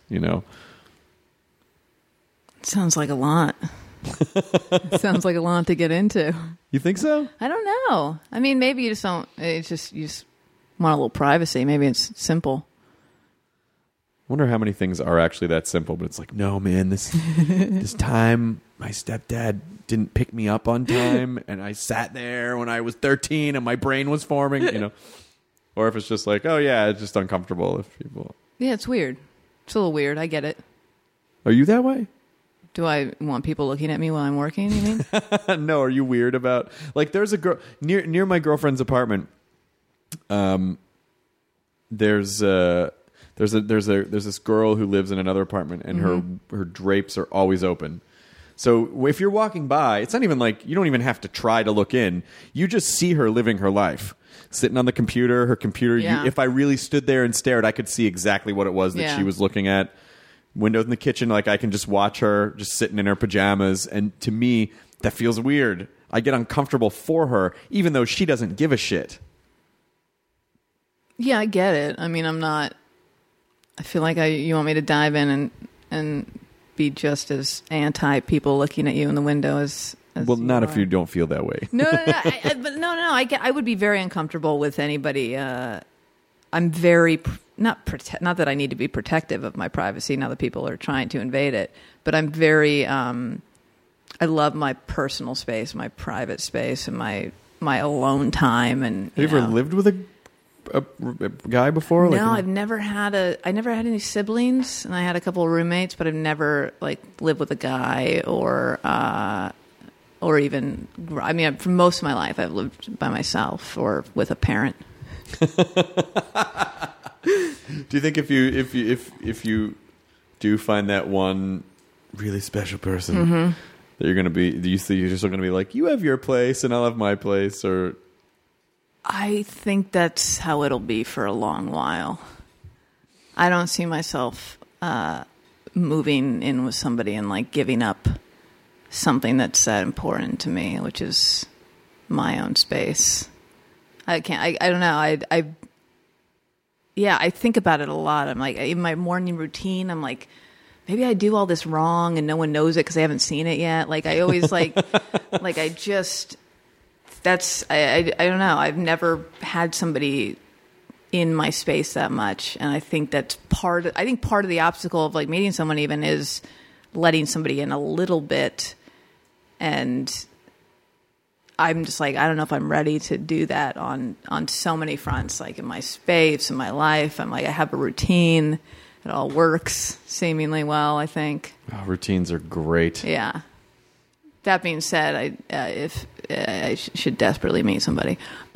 Sounds like a lot. Sounds like a lot to get into. You think so? I don't know. I mean, maybe you just don't. You just want a little privacy. Maybe it's simple. I wonder how many things are actually that simple. But it's like, no, man. This time, my stepdad didn't pick me up on time, and I sat there when I was 13, and my brain was forming. Or if it's just like, oh yeah, it's just uncomfortable if people. Yeah, it's weird. It's a little weird. I get it. Are you that way? Do I want people looking at me while I'm working, you mean? No, are you weird about... Like, there's a girl... Near my girlfriend's apartment, there's this girl who lives in another apartment, and her drapes are always open. So if you're walking by, it's not even like... You don't even have to try to look in. You just see her living her life. Sitting on the computer, her computer... Yeah. If I really stood there and stared, I could see exactly what it was that she was looking at. Windows in the kitchen, like I can just watch her just sitting in her pajamas, and to me that feels weird. I get uncomfortable for her, even though she doesn't give a shit. Yeah, I get it. I mean, I feel like you want me to dive in and be just as anti people looking at you in the window as well, not if you don't feel that way. No. I would be very uncomfortable with anybody. I'm very not that I need to be protective of my privacy now that people are trying to invade it, but I'm very I love my personal space, my private space, and my alone time. And have you ever lived with a guy before? No, I never had any siblings, and I had a couple of roommates, but I've never lived with a guy or even. I mean, for most of my life, I've lived by myself or with a parent. Do you think if you do find that one really special person that you're going to be, do you think you're still going to be like, you have your place and I'll have my place? Or I think that's how it'll be for a long while. I don't see myself moving in with somebody and giving up something that's that important to me, which is my own space. I can't. I don't know. I think about it a lot. I'm like, in my morning routine, I'm like, maybe I do all this wrong and no one knows it because they haven't seen it yet. Like, I always I don't know. I've never had somebody in my space that much. And I think that's part of the obstacle of meeting someone even is letting somebody in a little bit. And I'm just I don't know if I'm ready to do that on so many fronts, in my space, in my life. I have a routine. It all works seemingly well, I think. Oh, routines are great. Yeah. That being said, I should desperately meet somebody.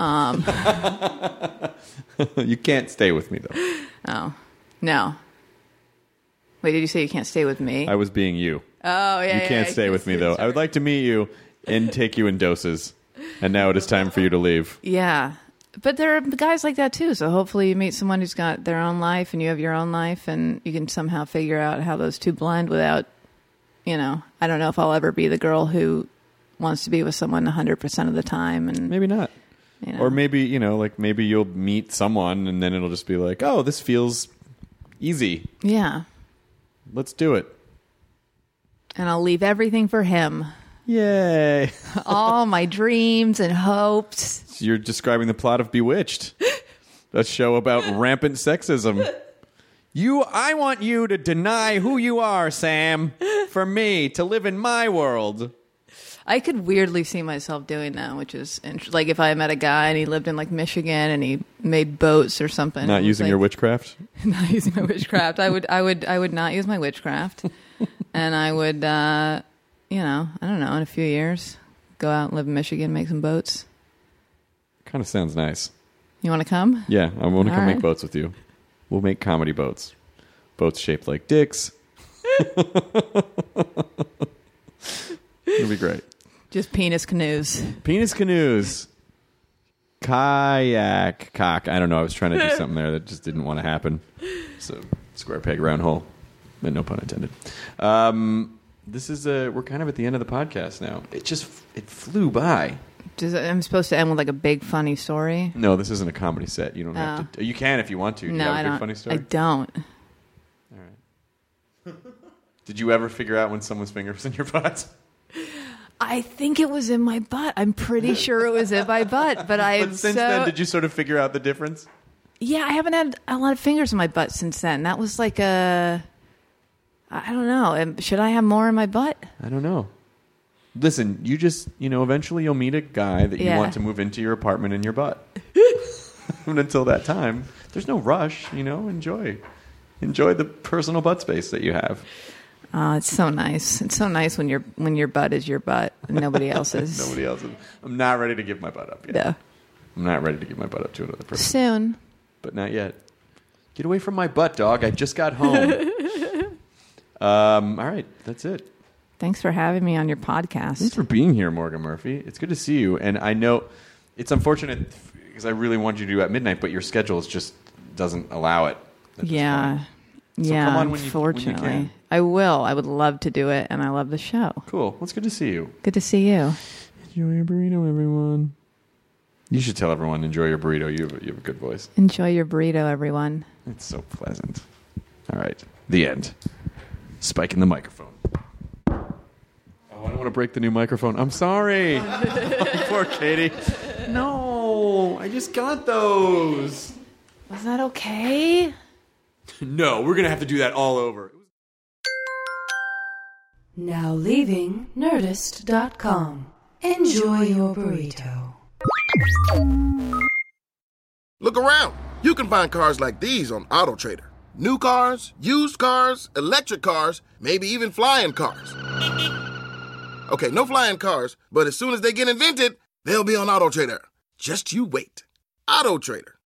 You can't stay with me, though. Oh, no. Wait, did you say you can't stay with me? I was being you. Oh, yeah. You can't stay with me, though. Sorry. I would like to meet you and take you in doses. And now it is time for you to leave. Yeah. But there are guys like that, too. So hopefully you meet someone who's got their own life and you have your own life and you can somehow figure out how those two blend without you know, I don't know if I'll ever be the girl who wants to be with someone 100% of the time. And maybe not. You know. Or maybe, you know, like maybe you'll meet someone and then it'll just be like, oh, this feels easy. Yeah. Let's do it. And I'll leave everything for him. Yay. All my dreams and hopes. You're describing the plot of Bewitched, a show about rampant sexism. I want you to deny who you are, Sam, for me to live in my world. I could weirdly see myself doing that, which is like if I met a guy and he lived in like Michigan and he made boats or something. Not using your witchcraft? Not using my witchcraft. I would not use my witchcraft. And I would, you know, I don't know, in a few years, go out and live in Michigan, make some boats. Kind of sounds nice. You want to come? Yeah, I want to come right. make boats with you. We'll make comedy boats. Boats shaped like dicks. It'll be great. Just penis canoes. Penis canoes. Kayak. Cock. I don't know. I was trying to do something there that just didn't want to happen. So, square peg, round hole. No pun intended. This is we're kind of at the end of the podcast now. It flew by. I'm supposed to end with like a big funny story? No, this isn't a comedy set. You don't have to. You can if you want to. Do you have a big funny story? I don't. All right. Did you ever figure out when someone's finger was in your butt? I think it was in my butt. I'm pretty sure it was in my butt. But since then, did you sort of figure out the difference? Yeah, I haven't had a lot of fingers in my butt since then. That was like I don't know. Should I have more in my butt? I don't know. Listen, eventually you'll meet a guy that you want to move into your apartment in your butt. And until that time, there's no rush, enjoy the personal butt space that you have. Oh, it's so nice. It's so nice when your butt is your butt and nobody else's. Nobody else's. I'm not ready to give my butt up yet. Yeah. I'm not ready to give my butt up to another person. Soon. But not yet. Get away from my butt, dog. I just got home. All right. That's it. Thanks for having me on your podcast. Thanks for being here, Morgan Murphy. It's good to see you. And I know it's unfortunate because I really wanted you to do it at midnight, but your schedule just doesn't allow it. Yeah. So come on unfortunately. When you can. I will. I would love to do it, and I love the show. Cool. Well, it's good to see you. Good to see you. Enjoy your burrito, everyone. You should tell everyone, enjoy your burrito. You have a good voice. Enjoy your burrito, everyone. It's so pleasant. All right. The end. Spike in the microphone. Oh, I don't want to break the new microphone. I'm sorry. Poor Katie. No, I just got those. Was that okay? No, we're going to have to do that all over. Now leaving Nerdist.com. Enjoy your burrito. Look around. You can find cars like these on AutoTrader. New cars, used cars, electric cars, maybe even flying cars. Okay, no flying cars, but as soon as they get invented, they'll be on AutoTrader. Just you wait. AutoTrader.